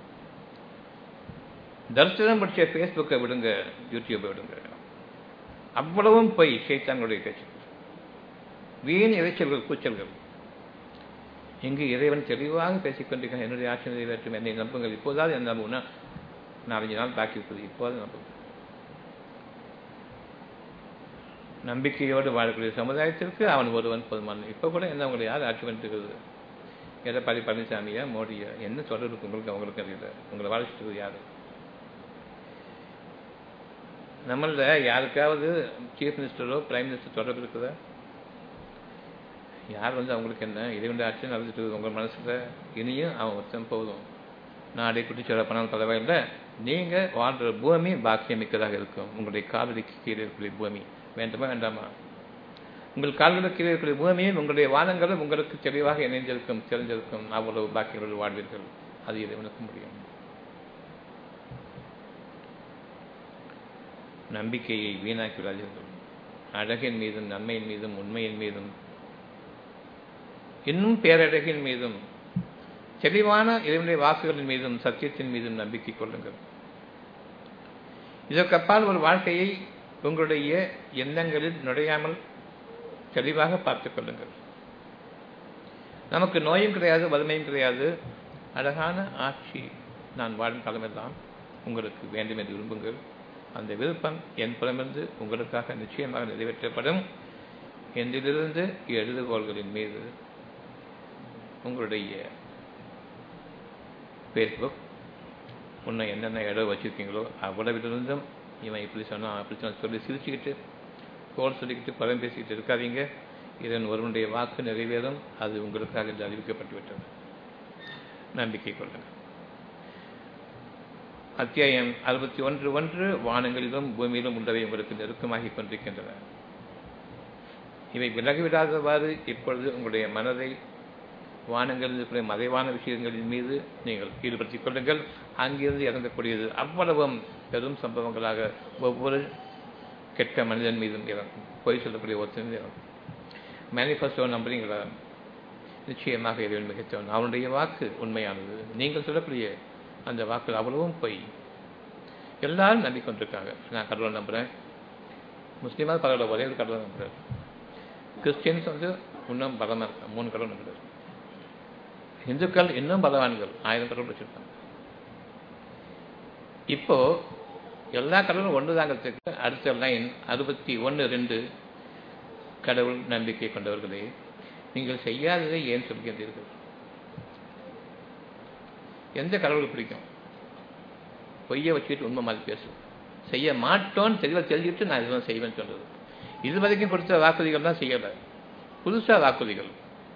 தரிசனம் பற்றிய ஃபேஸ்புக்கை விடுங்க, யூடியூப்பை விடுங்க. அவ்வளவும் போய் சைத்தான்களுடைய பேச்சுகள், வீண் இறைச்சல்கள், கூச்சல்கள். இங்கு இறைவன் தெளிவாக பேசிக்கொண்டிருக்க என்னுடைய ஆட்சி நிறைவேற்றும், என்னை நம்புங்கள். இப்போதாவது என்ன நம்புனா நாலஞ்சு நாள் தாக்கியிருப்பது, இப்போது நம்புங்கள். நம்பிக்கையோடு வாழக்கூடிய சமுதாயத்திற்கு அவன் ஒருவன் போதுமான. இப்போ கூட என்ன உங்களை யார் ஆட்சி பண்ணிருக்கிறது? எடப்பாடி பழனிசாமியா, மோடியா? என்ன தொடர்பு உங்களுக்கு? அவங்களுக்கு அறியல. உங்களை வாழ்ச்சிட்டு யாரு? நம்மள யாருக்காவது சீஃப் மினிஸ்டரோ பிரைம் மினிஸ்டர் தொடர்பு இருக்குதா? யார் வந்து அவங்களுக்கு என்ன? இறைவனுடைய ஆட்சி நடந்துட்டு இருக்குது உங்கள் மனசுல. இனியும் அவன் ஒருத்தன் போதும். நாடை குட்டிச்சோட பணம் பரவாயில்லை. நீங்கள் வாழ்ற பூமி பாக்கியம் மிக்கதாக இருக்கும். உங்களுடைய காலடிக்கு கீழே இருக்கக்கூடிய பூமி வேண்டுமா வேண்டாமா? உங்கள் கால்களுக்கு கீழே இருக்கக்கூடிய பூமியும் உங்களுடைய வாதங்களும் உங்களுக்கு தெளிவாக இணைந்திருக்கும், தெரிஞ்சிருக்கும். அவ்வளவு பாக்கியங்களோடு வாழ்வீர்கள். அது இறைவனுக்கு முடியும். நம்பிக்கையை வீணாக்கி விடாதீர்கள். அழகின் மீதும் நன்மையின் மீதும் உண்மையின் மீதும் இன்னும் பேரழகின் மீதும் தெளிவான இறைவனுடைய வாக்குகளின் மீதும் சத்தியத்தின் மீதும் நம்பிக்கை கொள்ளுங்கள். இதற்கப்பால் ஒரு வாழ்க்கையை உங்களுடைய எண்ணங்களில் நுழையாமல் தெளிவாக பார்த்துக் கொள்ளுங்கள். நமக்கு நோயும் கிடையாது, வறுமையும் கிடையாது. அழகான ஆட்சி நான் வாழும் காலமெல்லாம் உங்களுக்கு வேண்டும் என்று விரும்புங்கள். அந்த விருப்பம் என் புறமிருந்து உங்களுக்காக நிச்சயமாக நிறைவேற்றப்படும். என்றிலிருந்து எழுதுகோள்களின் மீது உங்களுடைய ஃபேஸ்புக் முன்ன என்னென்ன இடம் வச்சுருக்கீங்களோ அவ்வளவிலிருந்தும் இவன் இப்படி சொன்னான் அப்படி சொன்ன சொல்லி சிரிச்சுக்கிட்டு கோல் சொல்லிக்கிட்டு பலம் பேசிக்கிட்டு இருக்காதீங்க. இதன் ஒருவனுடைய வாக்கு நிறைவேறும். அது உங்களுக்காக என்று அறிவிக்கப்பட்டுவிட்டது. நம்பிக்கை கொள்ளுங்கள். அத்தியாயம் அறுபத்தி ஒன்று ஒன்று. வானங்களிலும் பூமியிலும் உள்ளவை உங்களுக்கு நெருக்கமாகிக் கொண்டிருக்கின்றன. இவை விலகிவிடாதவாறு இப்பொழுது உங்களுடைய மனதை வானங்களில் இருக்கிற மறைவான விஷயங்களின் மீது நீங்கள் ஈடுபடுத்திக் கொள்ளுங்கள். அங்கிருந்து இறங்கக்கூடியது அவ்வளவும் பெரும் சம்பவங்களாக ஒவ்வொரு கெட்ட மனிதன் மீதும் இறங்கும். பொய் சொல்லக்கூடிய ஒருத்தன் இறங்கும். மேனிஃபெஸ்டோ நம்புறீங்களா? நிச்சயமாக இறைவன் மிகச்சவன். அவனுடைய வாக்கு உண்மையானது. நீங்கள் சொல்லக்கூடிய அந்த வாக்கு அவ்வளவும் பொய். எல்லாரும் நம்பிக்கொண்டிருக்காங்க. நான் கடவுளை நம்புகிறேன். முஸ்லீமாக பரவாயில்ல, ஒரே ஒரு கடவுளை நம்புகிறார். கிறிஸ்டியன்ஸ் வந்து இன்னும் பலமாக இருக்காங்க, மூணு கடவுள் நம்புகிறார். இந்துக்கள் இன்னும் பலவான்கள், ஆயிரம் கடவுள் வச்சிருக்காங்க. இப்போ எல்லா கடவுளும் ஒன்று தாங்கிறதுக்கு அடுத்த லைன் அறுபத்தி ஒன்று ரெண்டு. கடவுள் நம்பிக்கை கொண்டவர்களே, நீங்கள் செய்யாததை ஏன் சொல்கின்றீர்கள்? எந்த கடவுளுக்கு பிடிக்கும்? பொய்யை வச்சுக்கிட்டு உண்மை மாதிரி பேசும். செய்ய மாட்டோன்னு தெளிவாக தெரிஞ்சுக்கிட்டு நான் இதெல்லாம் செய்வேன்னு சொல்றது. இது வரைக்கும் கொடுத்த வாக்குறுதிகள் தான் செய்யலை, புதுசாக வாக்குறுதிகள்.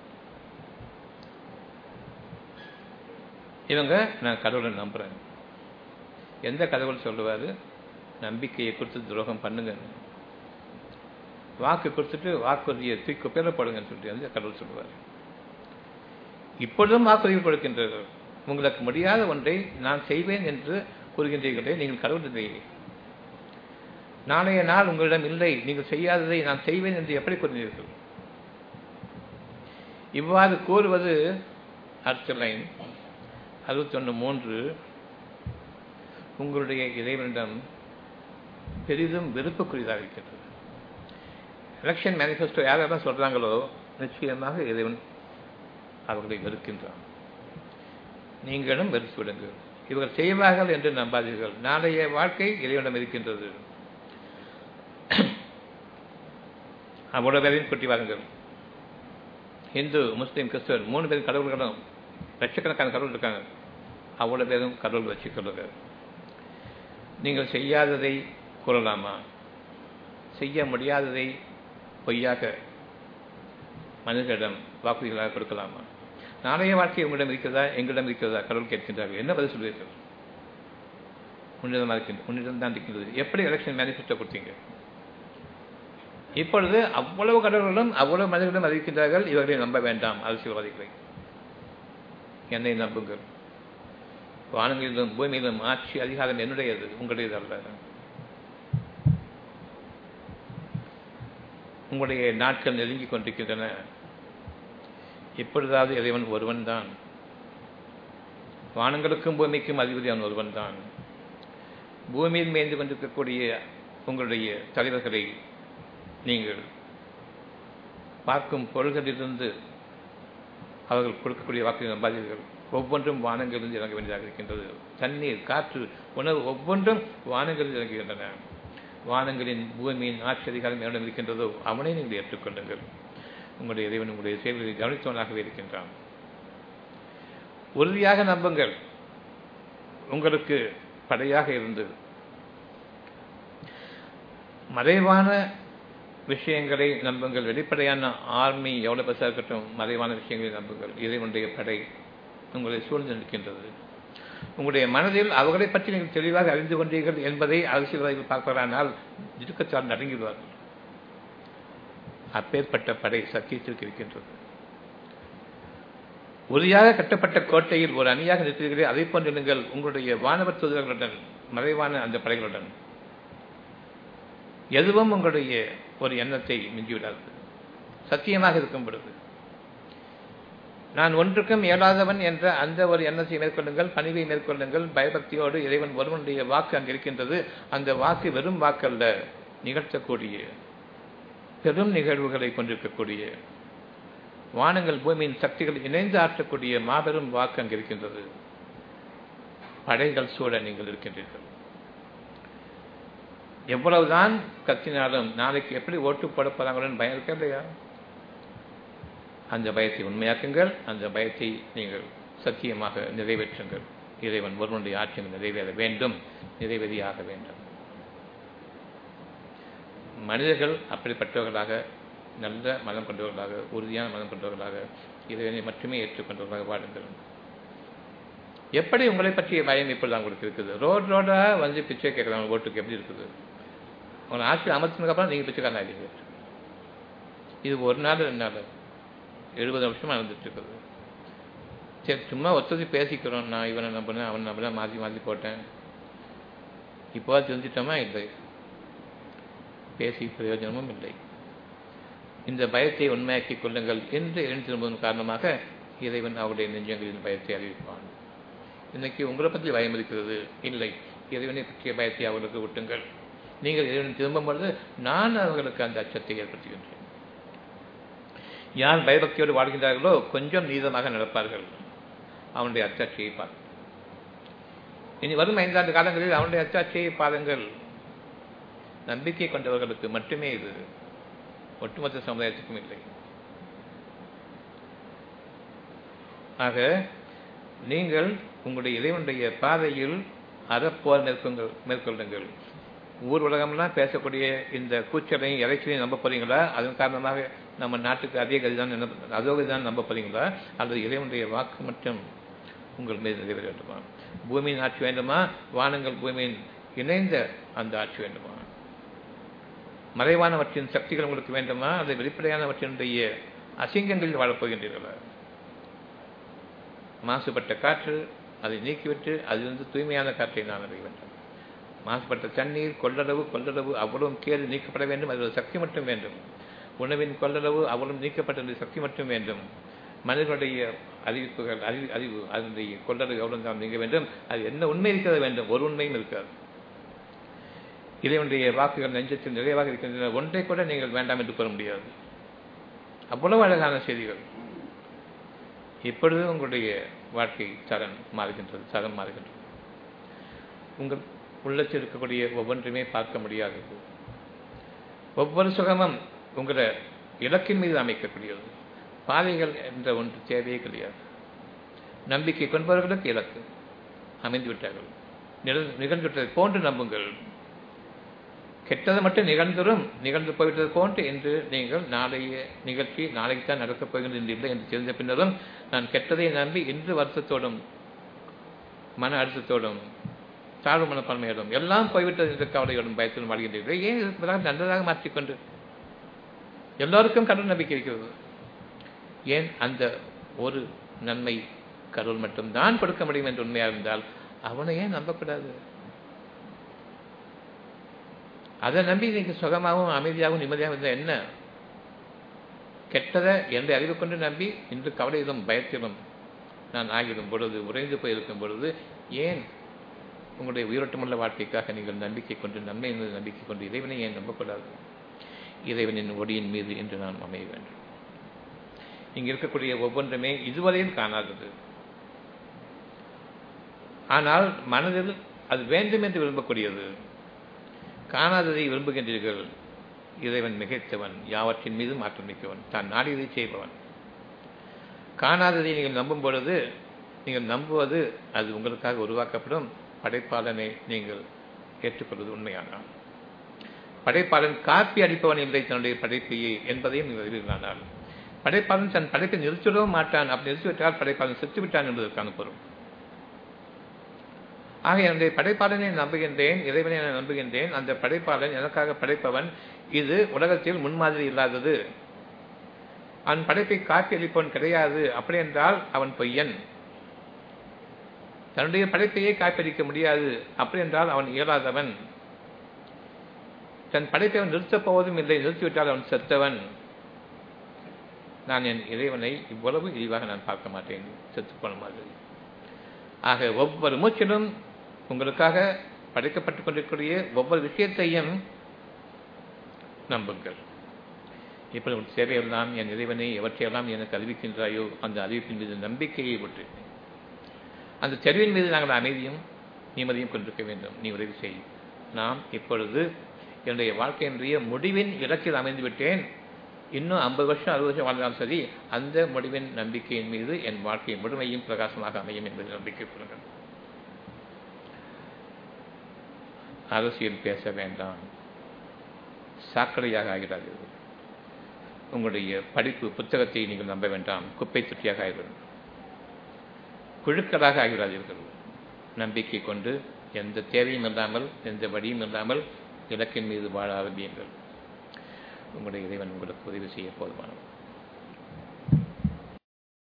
இவங்க நான் கடவுளை நம்புறேன். எந்த கடவுள் சொல்லுவாரு நம்பிக்கையை கொடுத்து துரோகம் பண்ணுங்க, வாக்கு கொடுத்துட்டு வாக்குறுதியை தூக்கி பேரப்படுங்கன்னு சொல்லிட்டு அந்த கடவுள் சொல்லுவார். இப்பொழுதும் வாக்குறுதி கொடுக்கின்றார்கள். உங்களுக்கு முடியாத ஒன்றை நான் செய்வேன் என்று கூறுகின்றீர்களே, நீங்கள் கடவுள் இல்லையே. நாளைய நாள் உங்களிடம் இல்லை, நீங்கள் செய்யாததை நான் செய்வேன் என்று எப்படி கூறினீர்கள்? இவ்வாறு கூறுவது அடுத்த லைன் அறுபத்தி ஒன்று மூன்று. உங்களுடைய இறைவனிடம் பெரிதும் வெறுப்புக்குரியதாக இருக்கின்றது. எலெக்ஷன் மேனிஃபெஸ்டோ யாரெல்லாம் சொல்றாங்களோ நிச்சயமாக இறைவன் அவர்களை வெறுக்கின்றான். நீங்களும் வெறுத்து விடுங்கள். இவர்கள் செய்வார்கள் என்று நம்பாதீர்கள். நாளைய வாழ்க்கை இறைவனிடம் இருக்கின்றது. அவ்வளவு பேரையும் கூட்டி வாருங்கள். இந்து, முஸ்லீம், கிறிஸ்தவன் மூணு பேரும் கடவுள்களும் லட்சக்கணக்கான கடவுள் இருக்காங்க. அவ்வளவு பேரும் கடவுள் வச்சுக்கொள்ளுங்கள். நீங்கள் செய்யாததை கூறலாமா? செய்ய முடியாததை பொய்யாக மனிதர்களிடம் வாக்குறுதிகளாக கொடுக்கலாமா? நாளைய வாழ்க்கை உங்களிடம் இருக்கிறதா, எங்களிடம் இருக்கிறதா? கடவுள் கேட்கின்றார்கள். என்ன பதில் சொல்வீர்கள்? உன்னிடம் இருக்கின்ற உன்னிடம் தான் இருக்கின்றது. எப்படி எலெக்ஷன் மேனிஃபெஸ்டோ கொடுத்தீங்க? இப்பொழுது அவ்வளவு கடவுள்களும் அவ்வளவு மனிதர்களும் அறிவிக்கின்றார்கள், இவர்களை நம்ப வேண்டாம் அரசியல்வாதிகளை. என்னை நம்புங்கள். வானங்களிலும் பூமியிலும் ஆட்சி அதிகாரம் என்னுடையது, உங்களுடையது அல்ல. உங்களுடைய நாட்கள் நெருங்கிக் கொண்டிருக்கின்றன. இப்பொழுதாவது இறைவன் ஒருவன் தான். வானங்களுக்கும் பூமிக்கும் அதிபதி அவன் ஒருவன் தான். பூமியில் மேய்ந்து கொண்டிருக்கக்கூடிய உங்களுடைய தலைவர்களை நீங்கள் பார்க்கும் பொருள்களிலிருந்து அவர்கள் கொடுக்கக்கூடிய வாக்குகளை நம்பாதீர்கள். ஒவ்வொன்றும் வானங்களிலிருந்து இறங்க வேண்டியதாக இருக்கின்றது. தண்ணீர், காற்று, உணவு ஒவ்வொன்றும் வானங்களில் இறங்குகின்றன. வானங்களின் பூமியின் ஆட்சி அதிகாரம் என்னிடம் இருக்கின்றதோ அவனை நீங்கள் ஏற்றுக்கொள்ளுங்கள். உங்களுடைய இறைவன் உங்களுடைய செயல்களை கவனித்தவனாகவே இருக்கின்றான். உறுதியாக நம்புங்கள். உங்களுக்கு படையாக இருந்து மறைவான விஷயங்களை நம்புங்கள். வெளிப்படையான ஆர்மி எவ்வளவு பெருசாக இருக்கட்டும், மறைவான விஷயங்களை நம்புங்கள். இறைவனுடைய படை உங்களை சூழ்ந்து நிற்கின்றது. உங்களுடைய மனதில் அவர்களை பற்றி நீங்கள் தெளிவாக அறிந்து கொண்டீர்கள் என்பதை அரசியல்வாதிகள் பார்ப்பாரானால் இருக்கத்தால் நடுங்கிடுவார்கள். அப்பேற்பட்ட படை சத்தியத்திற்கு இருக்கின்றது. உறுதியாக கட்டப்பட்ட கோட்டையில் ஒரு அணியாக நிற்கிறீர்களே, அதை போன்று நீங்கள் உங்களுடைய வானவர் தூதர்களுடன், மறைவான அந்த படைகளுடன் எதுவும் உங்களுடைய ஒரு எண்ணத்தை மிஞ்சிவிடாது. சத்தியமாக இருக்கும் பொழுது நான் ஒன்றுக்கும் இயலாதவன் என்ற அந்த ஒரு எண்ணத்தை மேற்கொள்ளுங்கள், பணிவை மேற்கொள்ளுங்கள். பயபக்தியோடு இறைவன் ஒருவனுடைய வாக்கு அங்கு இருக்கின்றது. அந்த வாக்கு வெறும் வாக்கல்ல, நிகழ்த்தக்கூடிய பெரும் நிகழ்வுகளை கொண்டிருக்கக்கூடிய வானங்கள் பூமியின் சக்திகள் இணைந்து ஆற்றக்கூடிய மாபெரும் வாக்கு அங்கு இருக்கின்றது. படைகள் சூழ நீங்கள் இருக்கின்றீர்கள். எவ்வளவுதான் கத்தினாலும் நாளைக்கு எப்படி ஓட்டு போட போறாங்களும் பயம் இருக்க இல்லையா? அந்த பயத்தை உண்மையாக்குங்கள். அந்த பயத்தை நீங்கள் சத்தியமாக நிறைவேற்றுங்கள். இறைவன் ஒருவனுடைய ஆட்சிகள் நிறைவேற வேண்டும், நிறைவேறியாக வேண்டும். மனிதர்கள் அப்படிப்பட்டவர்களாக, நல்ல மனம் கொண்டவர்களாக, உறுதியான மனம் கொண்டவர்களாக, இறைவனை மட்டுமே ஏற்றுக்கொண்டவர்களாக வாழுங்கள். எப்படி உங்களை பற்றிய பயம் இப்பொழுது உங்களுக்கு இருக்குது? ரோடு ரோடாக வந்து பிச்சை கேட்கலாம். ஓட்டுக்கு எப்படி இருக்குது? உங்களை ஆட்சியில் அமர்த்தினதுக்கு அப்புறம் நீங்கள் பிச்சைக்காரன் ஆகிறீங்க. இது ஒரு நாள் ரெண்டு நாள் எழுபது வருஷமாக நடந்துட்டு இருக்குது. சரி, சும்மா ஒத்தது பேசிக்கிறோம். நான் இவனை நம்பினேன், அவனை நம்பினேன், மாற்றி மாற்றி போட்டேன். இப்போ தெரிஞ்சிட்டோமா? இல்லை, பேசி பிரயோஜனமும் இல்லை. இந்த பயத்தை உண்மையாக்கிக் கொள்ளுங்கள் என்று எழுந்து திரும்புவதன் காரணமாக இறைவன் அவருடைய நெஞ்சங்களின் பயத்தை அறிவிப்பான். இன்னைக்கு உங்களை பற்றி பயம் இருக்கிறது, இல்லை, இறைவனை பற்றிய பயத்தை அவர்களுக்கு விட்டுங்கள். நீங்கள் இறைவனை திரும்பும் பொழுது நான் அவர்களுக்கு அந்த அச்சத்தை ஏற்படுத்துகின்றேன். யார் பயபக்தியோடு வாழ்கின்றார்களோ கொஞ்சம் நீதமாக நடப்பார்கள். அவனுடைய அச்சாட்சியை பார். இனி வரும் ஐந்தாண்டு காலங்களில் அவனுடைய அச்சாட்சியை பாருங்கள். நம்பிக்கை கொண்டவர்களுக்கு மட்டுமே இது, ஒட்டுமொத்த சமுதாயத்துக்கும் இல்லை. ஆக நீங்கள் உங்களுடைய இறைவனுடைய பாதையில் அறப்போர் மேற்கொள்ளுங்கள் மேற்கொள்ளுங்கள் ஊர் உலகம்லாம் பேசக்கூடிய இந்த கூச்சலையும் இறைச்சலையும் நம்ப போறீங்களா? அதன் காரணமாக நம்ம நாட்டுக்கு அதே கதிதான் அதோ கதிதான் நம்ப போறீங்களா? அல்லது இறைவனுடைய வாக்கு மட்டும் உங்கள் மீது நிறைவேற வேண்டுமா? பூமியின் ஆட்சி வேண்டுமா? வானங்கள் பூமியின் இணைந்த அந்த ஆட்சி வேண்டுமா? மறைவானவற்றின் சக்திகள் உங்களுக்கு வேண்டுமா? அல்லது வெளிப்படையானவற்றினுடைய அசிங்கங்களில் வாழப்போகின்றீர்களா? மாசுபட்ட காற்று அதை நீக்கிவிட்டு அதிலிருந்து தூய்மையான காற்றை நான் அறிய வேண்டும். மாசுபட்ட தண்ணீர், கொள்ளளவு கொள்ளளவு அவ்வளவும் கேடு நீக்கப்பட வேண்டும். அது ஒரு சக்தி மட்டும் வேண்டும். உணவின் கொள்ளளவு அவ்வளவு நீக்கப்பட்ட சக்தி மட்டும் வேண்டும். மனிதனுடைய அறிவிப்புகள் அறிவு அறிவு அதனுடைய கொள்ளளவு எவ்வளவு தான் நீங்க வேண்டும். அது என்ன உண்மை இருக்கிறது வேண்டும், ஒரு உண்மையும் இருக்காது. இறைவனுடைய வாக்குகள் நெஞ்சத்தில் நிறைவாக இருக்கின்றன. ஒன்றை கூட நீங்கள் வேண்டாம் என்று கூற முடியாது. அவ்வளவு அழகான செய்திகள். இப்பொழுது உங்களுடைய வாழ்க்கை தரம் மாறுகின்றது, தரம் மாறுகின்றது. உங்கள் உள்ளத்தில் இருக்கக்கூடிய ஒவ்வொன்றுமே பார்க்க முடியாதது. ஒவ்வொரு சுகமும் உங்களை இலக்கின் மீது அமைக்கக்கூடியது. பாதைகள் என்ற ஒன்று தேவையே கிடையாது. நம்பிக்கை கொண்டவர்களுக்கு இலக்கு அமைந்து விட்டார்கள். நிகழ்ந்துவிட்டதை போன்று நம்புங்கள். கெட்டது மட்டும் நிகழ்ந்தரும் நிகழ்ந்து போய்விட்டது போன்று என்று நீங்கள் நாளைய நிகழ்ச்சி நாளைக்கு தான் நடக்கப் போகின்றது இல்லை என்று தெரிந்த பின்னரும் நான் கெட்டதை நம்பி இன்று வருத்தத்தோடும் மன அழுத்தத்தோடும் தாழ்வு மனப்பான்மையோடும் எல்லாம் போய்விட்டது என்ற கவலையோடும் பயத்திலும் வாழ்கின்றீர்கள். ஏன் இதற்கு நல்லதாக மாற்றிக்கொண்டு எல்லோருக்கும் கடவுள் நம்பிக்கை இருக்கிறது. ஏன் அந்த ஒரு நன்மை கடவுள் மட்டும்தான் கொடுக்க முடியும் என்று உண்மையாக இருந்தால் அவனை ஏன் நம்பக்கூடாது? அதை நம்பி நீங்க சுகமாகவும் அமைதியாகவும் நிம்மதியாகவும் இருந்தால் என்ன? கெட்டதை என்று அறிவு கொண்டு நம்பி இன்று கவலையிலும் பயத்திலும் நான் ஆகிடும் பொழுது உறைந்து போயிருக்கும் பொழுது ஏன் உங்களுடைய உயிரோட்டமுள்ள வாழ்க்கைக்காக நீங்கள் நம்பிக்கை கொண்டு நன்மை என்பது நம்பிக்கை கொண்டு இறைவனை ஏன் நம்பக்கூடாது? இறைவனின் ஒளியின் மீது என்று நான் அமைய வேண்டும். இங்கு இருக்கக்கூடிய ஒவ்வொன்றுமே இதுவரையும் காணாதது. ஆனால் மனதில் அது வேண்டும் என்று விரும்பக்கூடியது. காணாததை விரும்புகின்றீர்கள். இறைவன் மிகைத்தவன், யாவற்றின் மீது மாற்றம் மிக்கவன், தான் நாடியதை செய்பவன். காணாததை நீங்கள் நம்பும் பொழுது நீங்கள் நம்புவது அது உங்களுக்காக உருவாக்கப்படும் படைப்பாளனை நீங்கள் ஏற்றுக்கொள்வது உண்மையானால், படைப்பாளன் காப்பி அடிப்பவன் இல்லை தன்னுடைய படைப்பையே என்பதையும் நீங்கள் அறிவீர்களானால், படைப்பாளன் தன் படைப்பை நிறுத்திவிடவும் மாட்டான். அப்படி நிறுத்திவிட்டால் படைப்பாளன் செத்துவிட்டான் என்பதற்கான பொருள். ஆக என்னுடைய படைப்பாளனை நம்புகின்றேன், இறைவனை நான் நம்புகின்றேன். அந்த படைப்பாளன் எனக்காக படைப்பவன். இது உலகத்தில் முன்மாதிரி இல்லாதது. அவன் படைப்பை காப்பி அளிப்பவன் கிடையாது. அப்படி என்றால் அவன் பொய்யன். தன்னுடைய படைப்பையே காப்பளிக்க முடியாது. அப்படி என்றால் அவன் இயலாதவன். தன் படைப்பை அவன் நிறுத்தப் போவதும் இல்லை. நிறுத்திவிட்டால் அவன் செத்தவன். நான் என் இறைவனை இவ்வளவு இழிவாக நான் பார்க்க மாட்டேன், செத்துப்போன மாதிரி. ஆக ஒவ்வொரு மூச்சிலும் உங்களுக்காக படைக்கப்பட்டுக் கொண்டிருக்கூடிய ஒவ்வொரு விஷயத்தையும் நம்புங்கள். இப்படி ஒரு சேவையெல்லாம் என் இறைவனை எவற்றையெல்லாம் எனக்கு அறிவிக்கின்றாயோ அந்த அறிவிப்பின் மீது நம்பிக்கையை விட்டு அந்த தெரிவின் மீது நாங்கள் அமைதியும் நிம்மதியும் கொண்டிருக்க வேண்டும். நீ உதவி செய். நாம் இப்பொழுது என்னுடைய வாழ்க்கையினுடைய முடிவின் இலக்கில் அமைந்து விட்டேன். இன்னும் ஐம்பது வருஷம் அறுபது வருஷம் வாழ்ந்தாலும் சரி, அந்த முடிவின் நம்பிக்கையின் மீது என் வாழ்க்கை முழுமையும் பிரகாசமாக அமையும் என்பதை நம்பிக்கை கொள்ளுங்கள். அரசியல் பேச வேண்டாம். சாக்கடையாக ஆகிறார்கள். உங்களுடைய படிப்பு புத்தகத்தை நீங்கள் நம்ப வேண்டாம். குப்பை தொட்டியாக ஆகிறது. குழுக்களாக ஆகிறார்கள். நம்பிக்கை கொண்டு எந்த தேவையும் இல்லாமல் எந்த வழியும் இல்லாமல் இலக்கின் மீது வாழ ஆரம்பியுங்கள். உங்களுடைய இறைவன் உங்களுக்கு உதவி செய்ய போதுமானவர்.